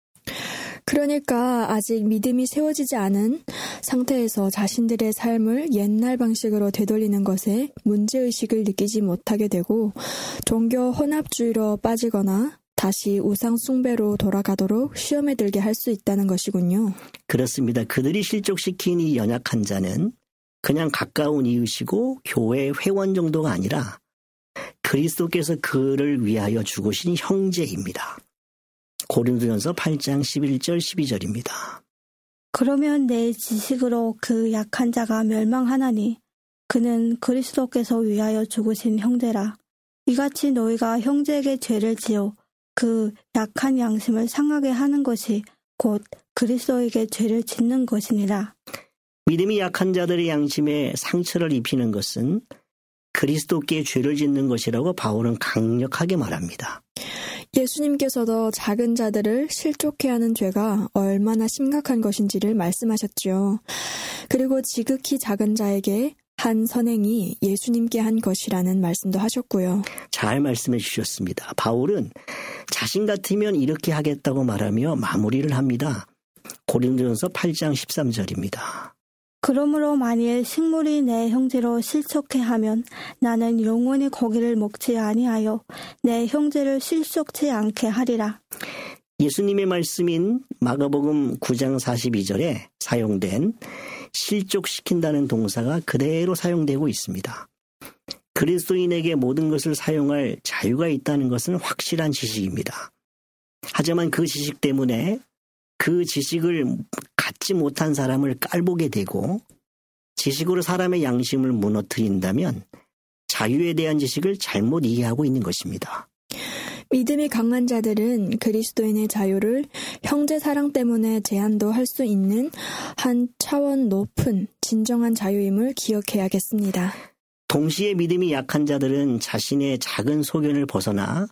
그러니까 아직 믿음이 세워지지 않은 상태에서 자신들의 삶을 옛날 방식으로 되돌리는 것에 문제의식을 느끼지 못하게 되고 종교 혼합주의로 빠지거나 다시 우상 숭배로 돌아가도록 시험에 들게 할 수 있다는 것이군요. 그렇습니다. 그들이 실족시킨 이 연약한 자는 그냥 가까운 이웃이고 교회 회원 정도가 아니라 그리스도께서 그를 위하여 죽으신 형제입니다. 고린도전서 팔 장 십일 절 십이 절입니다. 그러면 내 지식으로 그 약한 자가 멸망하나니 그는 그리스도께서 위하여 죽으신 형제라. 이같이 너희가 형제에게 죄를 지어 그 약한 양심을 상하게 하는 것이 곧 그리스도에게 죄를 짓는 것이니라. 믿음이 약한 자들의 양심에 상처를 입히는 것은 그리스도께 죄를 짓는 것이라고 바울은 강력하게 말합니다. 예수님께서도 작은 자들을 실족해 하는 죄가 얼마나 심각한 것인지를 말씀하셨죠. 그리고 지극히 작은 자에게 한 선행이 예수님께 한 것이라는 말씀도 하셨고요. 잘 말씀해 주셨습니다. 바울은 자신 같으면 이렇게 하겠다고 말하며 마무리를 합니다. 고린도전서 팔 장 십삼 절입니다. 그러므로 만일 식물이 내 형제로 실족해 하면 나는 영원히 고기를 먹지 아니하여 내 형제를 실족치 않게 하리라. 예수님의 말씀인 마가복음 구 장 사십이 절에 사용된 실족시킨다는 동사가 그대로 사용되고 있습니다. 그리스도인에게 모든 것을 사용할 자유가 있다는 것은 확실한 지식입니다. 하지만 그 지식 때문에 그 지식을 갖지 못한 사람을 깔보게 되고 지식으로 사람의 양심을 무너뜨린다면 자유에 대한 지식을 잘못 이해하고 있는 것입니다. 믿음이 강한 자들은 그리스도인의 자유를 형제 사랑 때문에 제한도 할 수 있는 한 차원 높은 진정한 자유임을 기억해야겠습니다. 동시에 믿음이 약한 자들은 자신의 작은 소견을 벗어나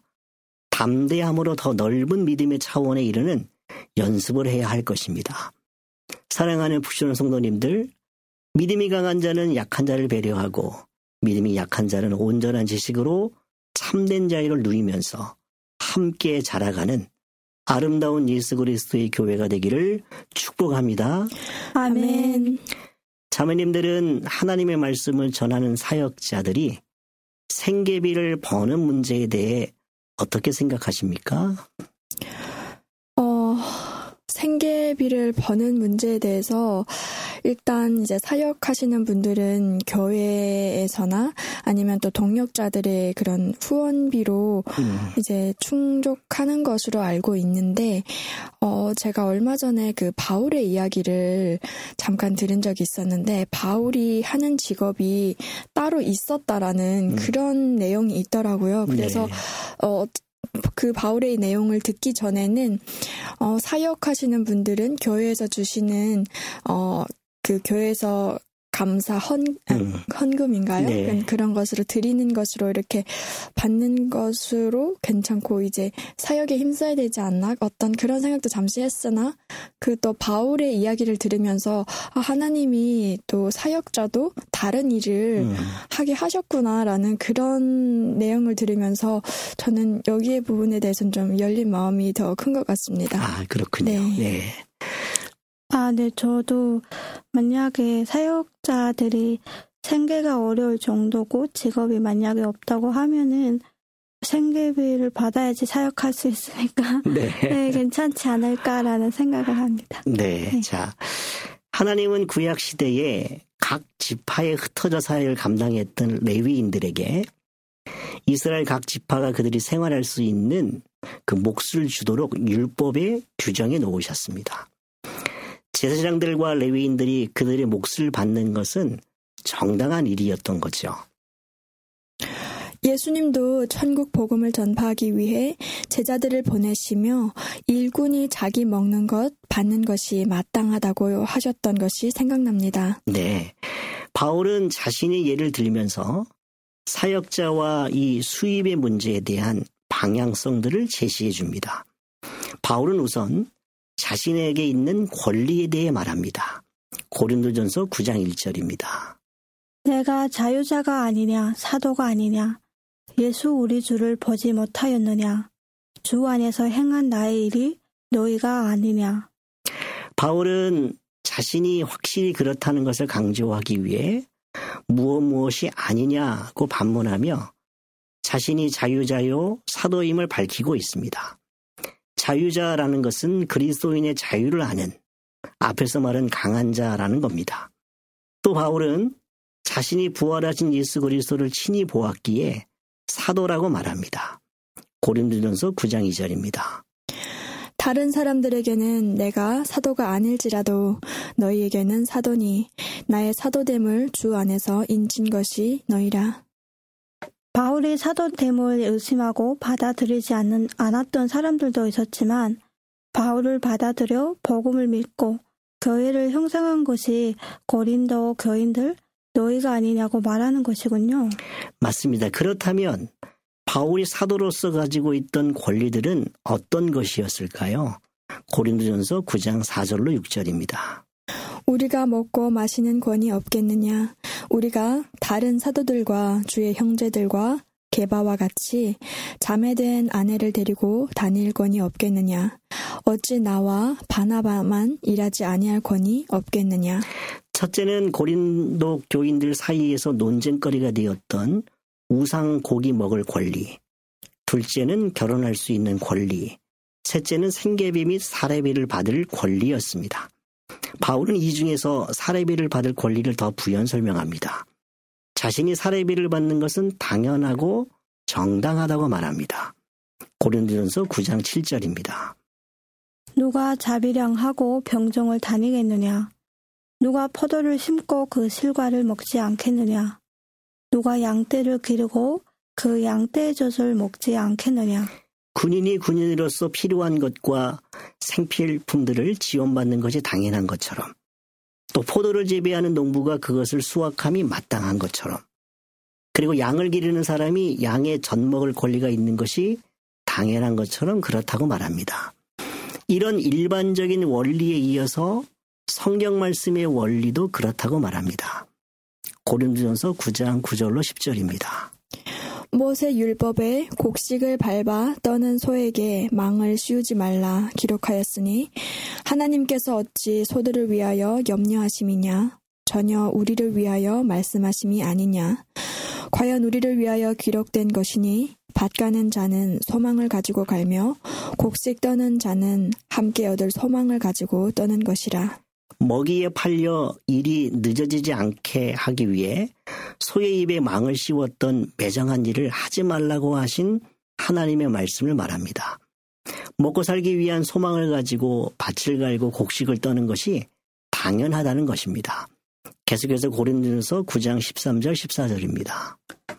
담대함으로 더 넓은 믿음의 차원에 이르는 연습을 해야 할 것입니다. 사랑하는 북쇼는 성도님들, 믿음이 강한 자는 약한 자를 배려하고 믿음이 약한 자는 온전한 지식으로 참된 자유를 누리면서 함께 자라가는 아름다운 예수 그리스도의 교회가 되기를 축복합니다. 아멘. 자매님들은 하나님의 말씀을 전하는 사역자들이 생계비를 버는 문제에 대해 어떻게 생각하십니까? 어, 생계비를 버는 문제에 대해서 일단 이제 사역하시는 분들은 교회에서나 아니면 또 동역자들의 그런 후원비로 음. 이제 충족하는 것으로 알고 있는데, 어, 제가 얼마 전에 그 바울의 이야기를 잠깐 들은 적이 있었는데, 바울이 하는 직업이 따로 있었다라는 음. 그런 내용이 있더라고요. 그래서, 네. 어, 그 바울의 내용을 듣기 전에는, 어, 사역하시는 분들은 교회에서 주시는, 어, 그 교회에서 감사 헌, 음. 헌금인가요? 네. 그런 것으로 드리는 것으로 이렇게 받는 것으로 괜찮고 이제 사역에 힘써야 되지 않나? 어떤 그런 생각도 잠시 했으나 그 또 바울의 이야기를 들으면서 아, 하나님이 또 사역자도 다른 일을 음. 하게 하셨구나라는 그런 내용을 들으면서 저는 여기의 부분에 대해서는 좀 열린 마음이 더 큰 것 같습니다. 아, 그렇군요. 네. 네. 아, 네, 저도 만약에 사역자들이 생계가 어려울 정도고 직업이 만약에 없다고 하면은 생계비를 받아야지 사역할 수 있으니까 네, 네 괜찮지 않을까라는 생각을 합니다. 네, 네, 자, 하나님은 구약 시대에 각 지파에 흩어져 사역을 감당했던 레위인들에게 이스라엘 각 지파가 그들이 생활할 수 있는 그 몫을 주도록 율법에 규정해 놓으셨습니다. 제사장들과 레위인들이 그들의 몫을 받는 것은 정당한 일이었던 거죠. 예수님도 천국 복음을 전파하기 위해 제자들을 보내시며 일꾼이 자기 먹는 것, 받는 것이 마땅하다고 하셨던 것이 생각납니다. 네, 바울은 자신의 예를 들면서 사역자와 이 수입의 문제에 대한 방향성들을 제시해 줍니다. 바울은 우선 자신에게 있는 권리에 대해 말합니다. 고린도전서 구 장 일 절입니다. 내가 자유자가 아니냐, 사도가 아니냐, 예수 우리 주를 보지 못하였느냐, 주 안에서 행한 나의 일이 너희가 아니냐. 바울은 자신이 확실히 그렇다는 것을 강조하기 위해 무엇 무엇이 아니냐고 반문하며 자신이 자유자요 사도임을 밝히고 있습니다. 자유자라는 것은 그리스도인의 자유를 아는, 앞에서 말한 강한 자라는 겁니다. 또 바울은 자신이 부활하신 예수 그리스도를 친히 보았기에 사도라고 말합니다. 고린도전서 구 장 이 절입니다. 다른 사람들에게는 내가 사도가 아닐지라도 너희에게는 사도니 나의 사도됨을 주 안에서 인친 것이 너희라. 바울이 사도됨을 의심하고 받아들이지 않는, 않았던 사람들도 있었지만 바울을 받아들여 복음을 믿고 교회를 형성한 것이 고린도 교인들 너희가 아니냐고 말하는 것이군요. 맞습니다. 그렇다면 바울이 사도로서 가지고 있던 권리들은 어떤 것이었을까요? 고린도전서 구 장 사 절로 육 절입니다. 우리가 먹고 마시는 권이 없겠느냐? 우리가 다른 사도들과 주의 형제들과 게바와 같이 자매된 아내를 데리고 다닐 권이 없겠느냐? 어찌 나와 바나바만 일하지 아니할 권이 없겠느냐? 첫째는 고린도 교인들 사이에서 논쟁거리가 되었던 우상 고기 먹을 권리, 둘째는 결혼할 수 있는 권리, 셋째는 생계비 및 사례비를 받을 권리였습니다. 바울은 이 중에서 사례비를 받을 권리를 더 부연 설명합니다. 자신이 사례비를 받는 것은 당연하고 정당하다고 말합니다. 고린도전서 구 장 칠 절입니다. 누가 자비량하고 병정을 다니겠느냐? 누가 포도를 심고 그 실과를 먹지 않겠느냐? 누가 양떼를 기르고 그 양떼의 젖을 먹지 않겠느냐? 군인이 군인으로서 필요한 것과 생필품들을 지원받는 것이 당연한 것처럼, 또 포도를 재배하는 농부가 그것을 수확함이 마땅한 것처럼, 그리고 양을 기르는 사람이 양의 젖 먹을 권리가 있는 것이 당연한 것처럼 그렇다고 말합니다. 이런 일반적인 원리에 이어서 성경 말씀의 원리도 그렇다고 말합니다. 고린도전서 구 장 구 절로 십 절입니다. 모세 율법에 곡식을 밟아 떠는 소에게 망을 씌우지 말라 기록하였으니 하나님께서 어찌 소들을 위하여 염려하심이냐? 전혀 우리를 위하여 말씀하심이 아니냐? 과연 우리를 위하여 기록된 것이니 밭 가는 자는 소망을 가지고 갈며 곡식 떠는 자는 함께 얻을 소망을 가지고 떠는 것이라. 먹이에 팔려 일이 늦어지지 않게 하기 위해 소의 입에 망을 씌웠던 매정한 일을 하지 말라고 하신 하나님의 말씀을 말합니다. 먹고 살기 위한 소망을 가지고 밭을 갈고 곡식을 떠는 것이 당연하다는 것입니다. 계속해서 고린도전서 구 장 십삼 절 십사 절입니다.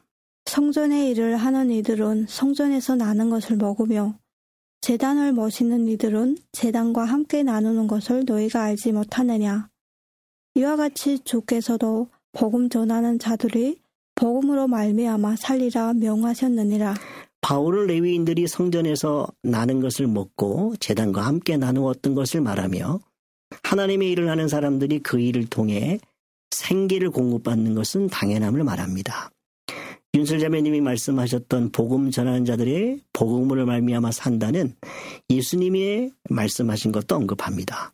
성전의 일을 하는 이들은 성전에서 나는 것을 먹으며 제단을 머시는 이들은 제단과 함께 나누는 것을 너희가 알지 못하느냐? 이와 같이 주께서도 복음 전하는 자들이 복음으로 말미암아 살리라 명하셨느니라. 바울은 레위인들이 성전에서 나는 것을 먹고 제단과 함께 나누었던 것을 말하며 하나님의 일을 하는 사람들이 그 일을 통해 생계를 공급받는 것은 당연함을 말합니다. 윤설자매님이 말씀하셨던 복음 전하는 자들의 복음으로 말미암아 산다는 예수님이 말씀하신 것도 언급합니다.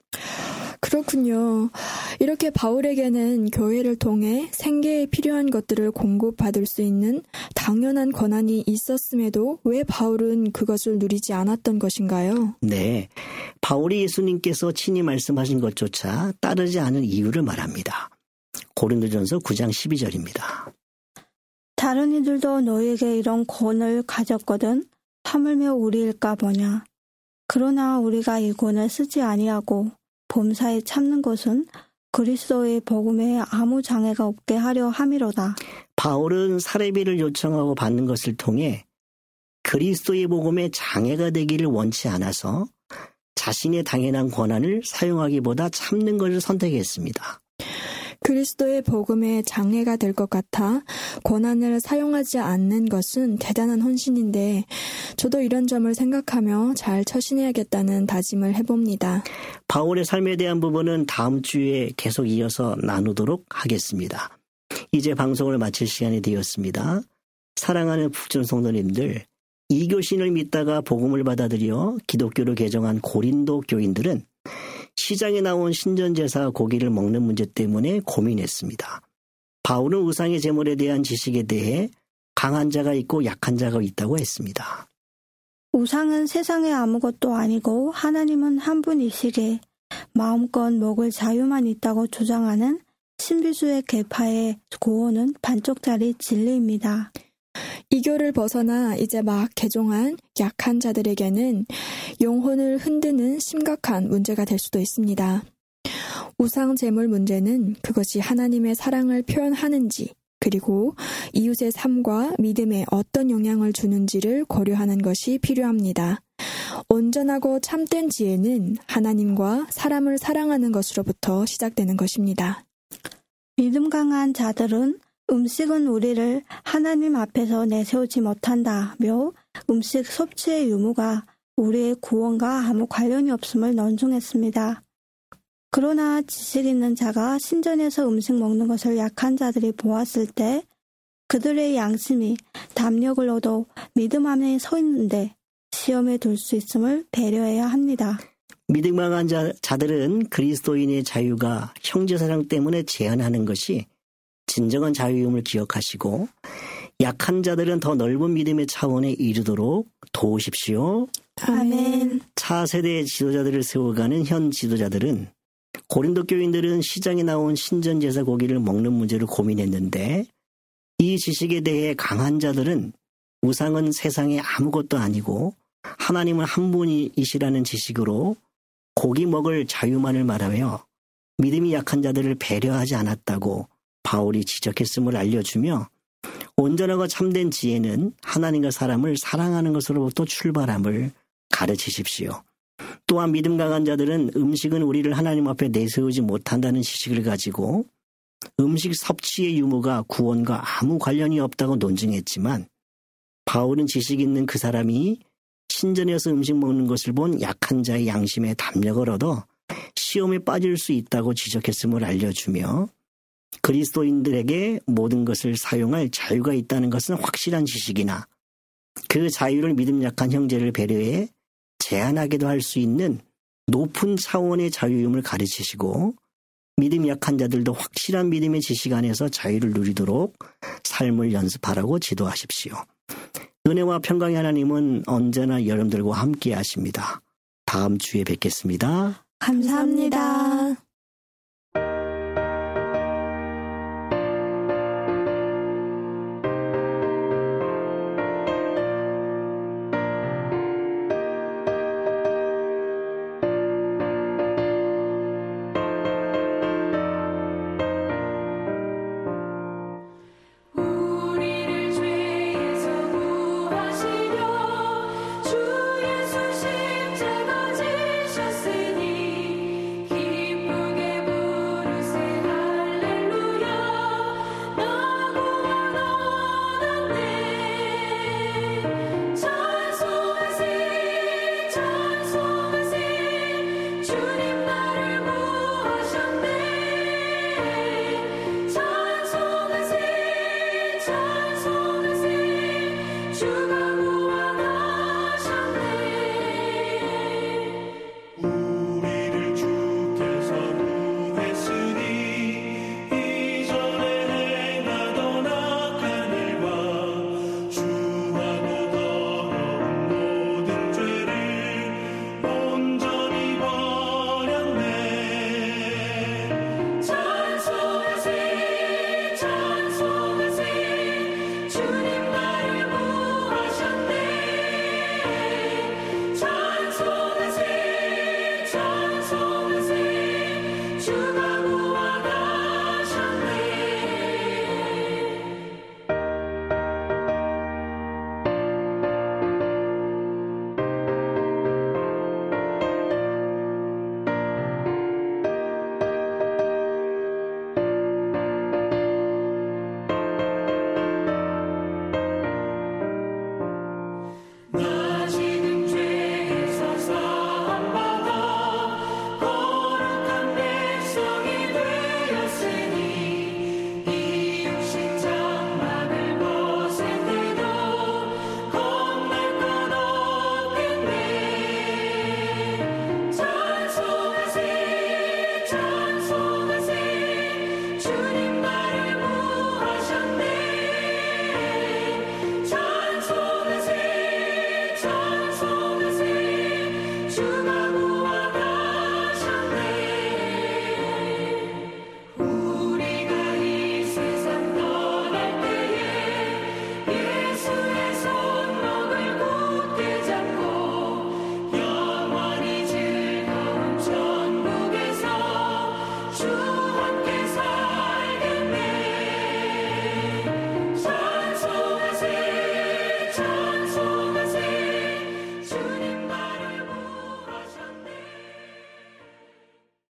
그렇군요. 이렇게 바울에게는 교회를 통해 생계에 필요한 것들을 공급받을 수 있는 당연한 권한이 있었음에도 왜 바울은 그것을 누리지 않았던 것인가요? 네, 바울이 예수님께서 친히 말씀하신 것조차 따르지 않은 이유를 말합니다. 고린도전서 구 장 십이 절입니다. 다른 이들도 너희에게 이런 권을 가졌거든 하물며 우리일까 보냐. 그러나 우리가 이 권을 쓰지 아니하고 범사에 참는 것은 그리스도의 복음에 아무 장애가 없게 하려 함이로다. 바울은 사례비를 요청하고 받는 것을 통해 그리스도의 복음에 장애가 되기를 원치 않아서 자신의 당연한 권한을 사용하기보다 참는 것을 선택했습니다. 그리스도의 복음에 장애가 될 것 같아 권한을 사용하지 않는 것은 대단한 헌신인데 저도 이런 점을 생각하며 잘 처신해야겠다는 다짐을 해봅니다. 바울의 삶에 대한 부분은 다음 주에 계속 이어서 나누도록 하겠습니다. 이제 방송을 마칠 시간이 되었습니다. 사랑하는 북전 성도님들, 이교신을 믿다가 복음을 받아들여 기독교로 개종한 고린도 교인들은 시장에 나온 신전제사 고기를 먹는 문제 때문에 고민했습니다. 바울은 우상의 제물에 대한 지식에 대해 강한 자가 있고 약한 자가 있다고 했습니다. 우상은 세상에 아무것도 아니고 하나님은 한 분이시기에 마음껏 먹을 자유만 있다고 주장하는 신비주의 계파의 구호는 반쪽짜리 진리입니다. 이교를 벗어나 이제 막 개종한 약한 자들에게는 영혼을 흔드는 심각한 문제가 될 수도 있습니다. 우상 제물 문제는 그것이 하나님의 사랑을 표현하는지, 그리고 이웃의 삶과 믿음에 어떤 영향을 주는지를 고려하는 것이 필요합니다. 온전하고 참된 지혜는 하나님과 사람을 사랑하는 것으로부터 시작되는 것입니다. 믿음 강한 자들은 음식은 우리를 하나님 앞에서 내세우지 못한다며 음식 섭취의 유무가 우리의 구원과 아무 관련이 없음을 논증했습니다. 그러나 지식 있는 자가 신전에서 음식 먹는 것을 약한 자들이 보았을 때 그들의 양심이 담력을 얻어 믿음 안에 서 있는데 시험에 둘 수 있음을 배려해야 합니다. 믿음 강한 자, 자들은 그리스도인의 자유가 형제사랑 때문에 제한하는 것이 진정한 자유임을 기억하시고 약한 자들은 더 넓은 믿음의 차원에 이르도록 도우십시오. 아멘. 차세대의 지도자들을 세워가는 현 지도자들은 고린도 교인들은 시장에 나온 신전제사 고기를 먹는 문제를 고민했는데 이 지식에 대해 강한 자들은 우상은 세상에 아무것도 아니고 하나님은 한 분이시라는 지식으로 고기 먹을 자유만을 말하며 믿음이 약한 자들을 배려하지 않았다고 바울이 지적했음을 알려주며 온전하고 참된 지혜는 하나님과 사람을 사랑하는 것으로부터 출발함을 가르치십시오. 또한 믿음 강한 자들은 음식은 우리를 하나님 앞에 내세우지 못한다는 지식을 가지고 음식 섭취의 유무가 구원과 아무 관련이 없다고 논증했지만 바울은 지식 있는 그 사람이 신전에서 음식 먹는 것을 본 약한 자의 양심에 담력을 얻어 시험에 빠질 수 있다고 지적했음을 알려주며 그리스도인들에게 모든 것을 사용할 자유가 있다는 것은 확실한 지식이나 그 자유를 믿음 약한 형제를 배려해 제한하게도 할 수 있는 높은 차원의 자유임을 가르치시고 믿음 약한 자들도 확실한 믿음의 지식 안에서 자유를 누리도록 삶을 연습하라고 지도하십시오. 은혜와 평강의 하나님은 언제나 여러분들과 함께 하십니다. 다음 주에 뵙겠습니다. 감사합니다.